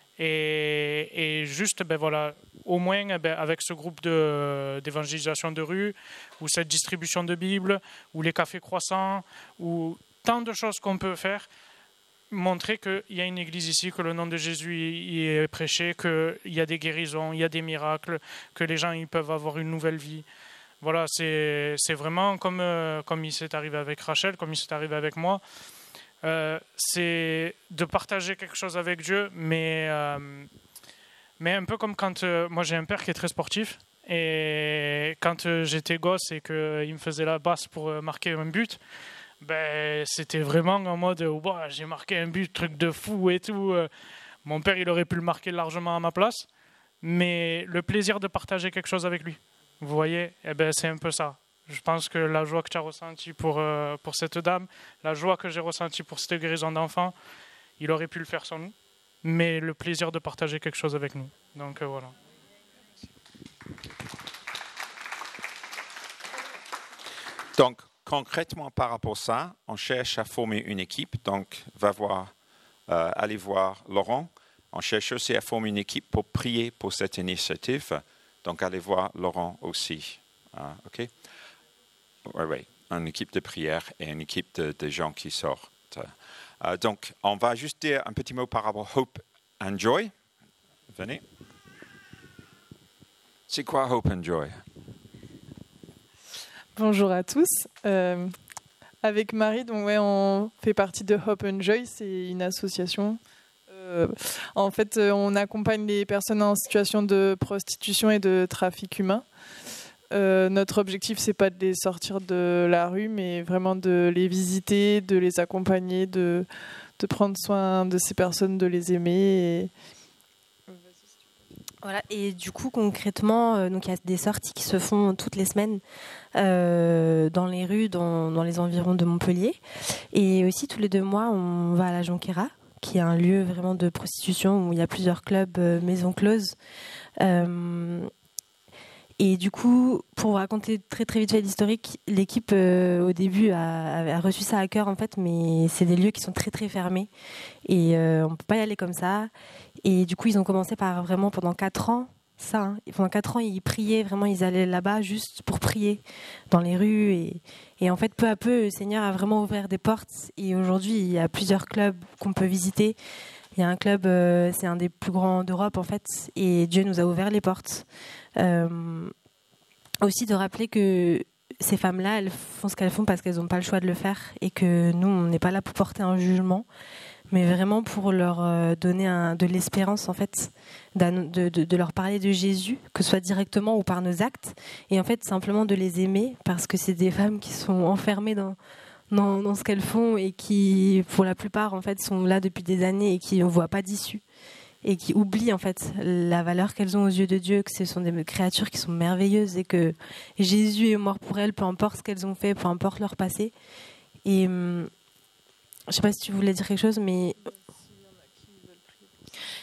Et, et juste, ben, voilà, au moins, eh ben, avec ce groupe de, d'évangélisation de rue, ou cette distribution de Bibles, ou les cafés croissants, ou tant de choses qu'on peut faire, montrer qu'il y a une église ici, que le nom de Jésus y est prêché, qu'il y a des guérisons, il y a des miracles, que les gens ils peuvent avoir une nouvelle vie. Voilà, c'est, c'est vraiment comme, euh, comme il s'est arrivé avec Rachel, comme il s'est arrivé avec moi. Euh, c'est de partager quelque chose avec Dieu, mais, euh, mais un peu comme quand... Euh, moi, j'ai un père qui est très sportif, et quand euh, j'étais gosse et qu'il me faisait la basse pour euh, marquer un but, ben, c'était vraiment en mode oh, bah, j'ai marqué un but, truc de fou et tout. Mon père, il aurait pu le marquer largement à ma place, mais le plaisir de partager quelque chose avec lui, vous voyez, eh ben, c'est un peu ça. Je pense que la joie que tu as ressentie pour, euh, pour cette dame, la joie que j'ai ressentie pour cette guérison d'enfant, il aurait pu le faire sans nous, mais le plaisir de partager quelque chose avec nous. Donc euh, voilà. Donc, concrètement, par rapport à ça, on cherche à former une équipe. Donc, va voir, euh, allez voir Laurent. On cherche aussi à former une équipe pour prier pour cette initiative. Donc, allez voir Laurent aussi. Ah, OK? Oui, oui. Une équipe de prière et une équipe de, de gens qui sortent. Euh, donc, on va juste dire un petit mot par rapport à Hope and Joy. Venez. C'est quoi Hope and Joy? Bonjour à tous. Euh, avec Marie, donc ouais, on fait partie de Hope and Joy, c'est une association. Euh, en fait, on accompagne les personnes en situation de prostitution et de trafic humain. Euh, notre objectif, c'est pas de les sortir de la rue, mais vraiment de les visiter, de les accompagner, de, de prendre soin de ces personnes, de les aimer. Et... Voilà, et du coup, concrètement, euh, donc il y a des sorties qui se font toutes les semaines euh, dans les rues, dans, dans les environs de Montpellier. Et aussi, tous les deux mois, on va à la Jonquera, qui est un lieu vraiment de prostitution où il y a plusieurs clubs euh, maisons closes. Euh, et du coup, pour vous raconter très très vite fait l'historique, l'équipe euh, au début a, a reçu ça à cœur en fait, mais c'est des lieux qui sont très très fermés et euh, on peut pas y aller comme ça. Et du coup, ils ont commencé par vraiment pendant quatre ans, ça, hein, pendant quatre ans, ils priaient vraiment, ils allaient là-bas juste pour prier dans les rues et, et en fait, peu à peu, le Seigneur a vraiment ouvert des portes et aujourd'hui, il y a plusieurs clubs qu'on peut visiter. Il y a un club, euh, c'est un des plus grands d'Europe en fait, et Dieu nous a ouvert les portes. Euh, aussi de rappeler que ces femmes-là, elles font ce qu'elles font parce qu'elles n'ont pas le choix de le faire et que nous, on n'est pas là pour porter un jugement, mais vraiment pour leur donner un, de l'espérance en fait, de, de, de leur parler de Jésus, que ce soit directement ou par nos actes, et en fait simplement de les aimer parce que c'est des femmes qui sont enfermées dans Dans, dans ce qu'elles font et qui, pour la plupart, en fait, sont là depuis des années et qui ne voient pas d'issue et qui oublient en fait la valeur qu'elles ont aux yeux de Dieu, que ce sont des créatures qui sont merveilleuses et que Jésus est mort pour elles, peu importe ce qu'elles ont fait, peu importe leur passé. Et hum, je ne sais pas si tu voulais dire quelque chose, mais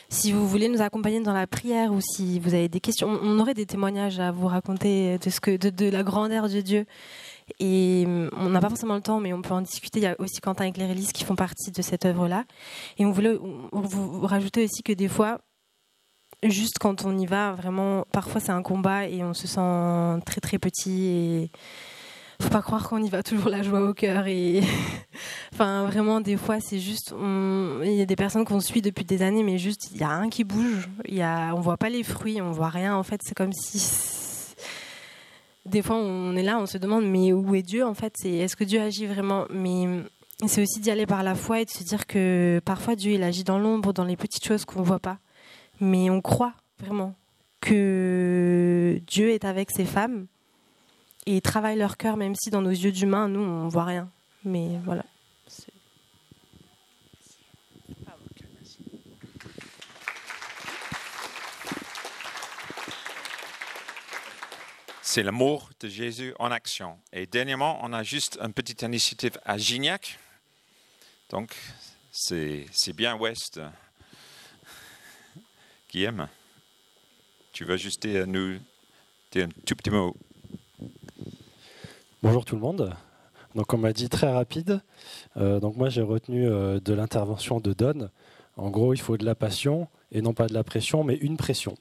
Si vous voulez nous accompagner dans la prière ou si vous avez des questions, on aurait des témoignages à vous raconter de, ce que, de, de la grandeur de Dieu. Et on n'a pas forcément le temps, mais on peut en discuter. Il y a aussi Quentin et Claire-Élise qui font partie de cette œuvre-là. Et on voulait vous rajouter aussi que des fois, juste quand on y va, vraiment, parfois c'est un combat et on se sent très très petit. Et faut pas croire qu'on y va toujours la joie au cœur. Et enfin, vraiment, des fois, c'est juste, on... il y a des personnes qu'on suit depuis des années, mais juste, il y a rien qui bouge. Il y a... on voit pas les fruits, on voit rien. En fait, c'est comme si des fois, on est là, on se demande, mais où est Dieu en fait? C'est, est-ce que Dieu agit vraiment? Mais c'est aussi d'y aller par la foi et de se dire que parfois Dieu, il agit dans l'ombre, dans les petites choses qu'on ne voit pas. Mais on croit vraiment que Dieu est avec ces femmes et travaille leur cœur, même si dans nos yeux d'humains, nous, on ne voit rien. Mais voilà. C'est... C'est l'amour de Jésus en action. Et dernièrement, on a juste une petite initiative à Gignac. Donc, c'est, c'est bien ouest. Guillaume, tu vas juste nous dire un tout petit mot. Bonjour tout le monde. Donc, on m'a dit très rapide. Euh, donc, moi, j'ai retenu euh, de l'intervention de Don. En gros, il faut de la passion et non pas de la pression, mais une pression.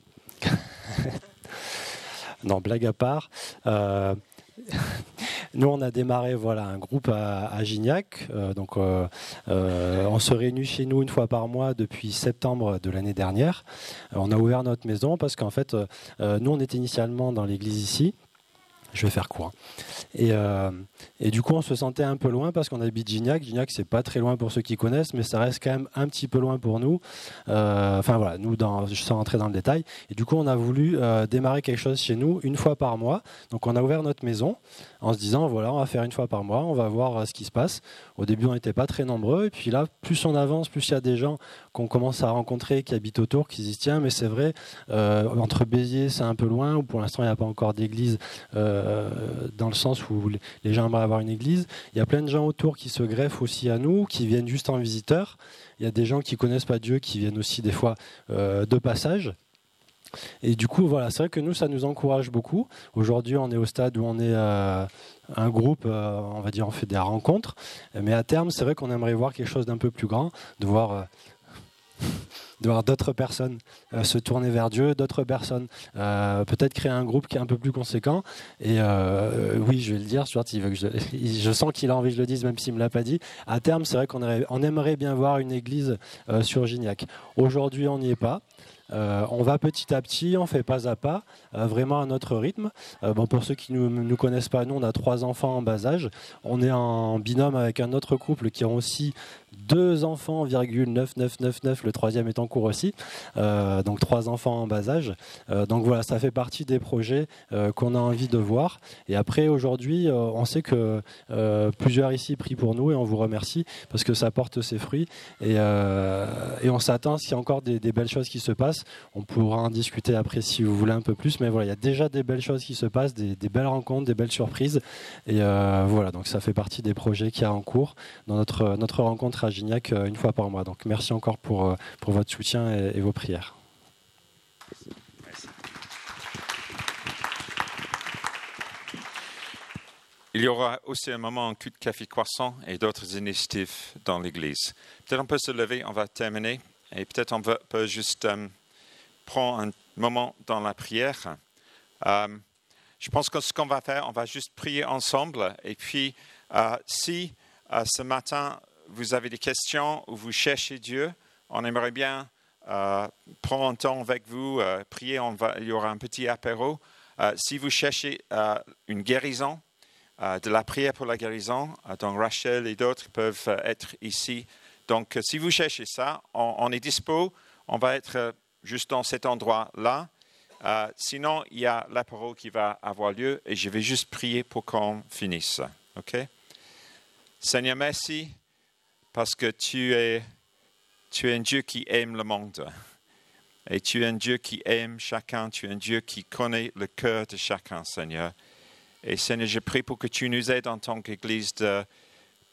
Non, blague à part. Euh, nous, on a démarré voilà, un groupe à, à Gignac. Euh, donc, euh, euh, on se réunit chez nous une fois par mois depuis septembre de l'année dernière. Euh, on a ouvert notre maison parce qu'en fait, euh, nous, on était initialement dans l'église ici. Je vais faire court. Et, euh, et du coup, on se sentait un peu loin parce qu'on habite Gignac. Gignac, c'est pas très loin pour ceux qui connaissent, mais ça reste quand même un petit peu loin pour nous. Euh, enfin voilà, nous, dans, sans rentrer dans le détail. Et du coup, on a voulu euh, démarrer quelque chose chez nous une fois par mois. Donc, on a ouvert notre maison en se disant, voilà, on va faire une fois par mois, on va voir euh, ce qui se passe. Au début, on n'était pas très nombreux. Et puis là, plus on avance, plus il y a des gens qu'on commence à rencontrer, qui habitent autour, qui se disent, tiens, mais c'est vrai, euh, entre Béziers, c'est un peu loin, ou pour l'instant, il n'y a pas encore d'église. Euh, dans le sens où les gens aimeraient avoir une église. Il y a plein de gens autour qui se greffent aussi à nous, qui viennent juste en visiteur. Il y a des gens qui ne connaissent pas Dieu, qui viennent aussi des fois euh, de passage. Et du coup, voilà, c'est vrai que nous, ça nous encourage beaucoup. Aujourd'hui, on est au stade où on est euh, un groupe, euh, on va dire, on fait des rencontres. Mais à terme, c'est vrai qu'on aimerait voir quelque chose d'un peu plus grand, de voir... Euh, de voir d'autres personnes euh, se tourner vers Dieu, d'autres personnes euh, peut-être créer un groupe qui est un peu plus conséquent. Et euh, oui, je vais le dire, Stuart, il veut que je, je sens qu'il a envie que je le dise, même s'il ne me l'a pas dit. À terme, c'est vrai qu'on aimerait, on aimerait bien voir une église euh, sur Gignac. Aujourd'hui, on n'y est pas. Euh, on va petit à petit, on fait pas à pas, euh, vraiment à notre rythme. Euh, bon, pour ceux qui ne nous, nous connaissent pas, nous on a trois enfants en bas âge. On est en binôme avec un autre couple qui ont aussi deux enfants, virgule neuf neuf neuf neuf, le troisième est en cours aussi. Euh, donc trois enfants en bas âge. Euh, donc voilà, ça fait partie des projets euh, qu'on a envie de voir. Et après, aujourd'hui, euh, on sait que euh, plusieurs ici prient pour nous et on vous remercie parce que ça porte ses fruits. Et, euh, et on s'attend à ce qu'il y ait encore des, des belles choses qui se passent. On pourra en discuter après si vous voulez un peu plus, mais voilà, il y a déjà des belles choses qui se passent, des, des belles rencontres, des belles surprises. Et euh, voilà, donc ça fait partie des projets qu'il y a en cours dans notre, notre rencontre à Gignac une fois par mois. Donc merci encore pour, pour votre soutien et, et vos prières. Merci. Il y aura aussi un moment en culte café croissant et d'autres initiatives dans l'église. Peut-être on peut se lever, on va terminer. Et peut-être on va, peut juste euh, prendre un moment dans la prière. Euh, je pense que ce qu'on va faire, on va juste prier ensemble. Et puis, euh, si euh, ce matin, vous avez des questions ou vous cherchez Dieu, on aimerait bien euh, prendre un temps avec vous, euh, prier. On va, il y aura un petit apéro. Euh, si vous cherchez euh, une guérison, euh, de la prière pour la guérison, euh, donc Rachel et d'autres peuvent euh, être ici. Donc, si vous cherchez ça, on, on est dispo. On va être juste dans cet endroit-là. Euh, sinon, il y a l'apéro qui va avoir lieu et je vais juste prier pour qu'on finisse. OK? Seigneur, merci parce que tu es, tu es un Dieu qui aime le monde. Et tu es un Dieu qui aime chacun. Tu es un Dieu qui connaît le cœur de chacun, Seigneur. Et Seigneur, je prie pour que tu nous aides en tant qu'Église de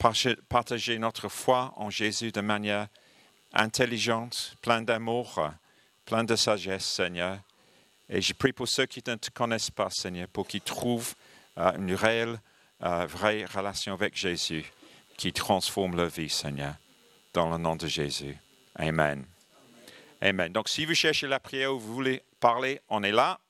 partager notre foi en Jésus de manière intelligente, pleine d'amour, plein de sagesse, Seigneur. Et je prie pour ceux qui ne te connaissent pas, Seigneur, pour qu'ils trouvent euh, une réelle, euh, vraie relation avec Jésus qui transforme leur vie, Seigneur, dans le nom de Jésus. Amen. Amen. Donc, si vous cherchez la prière ou vous voulez parler, on est là.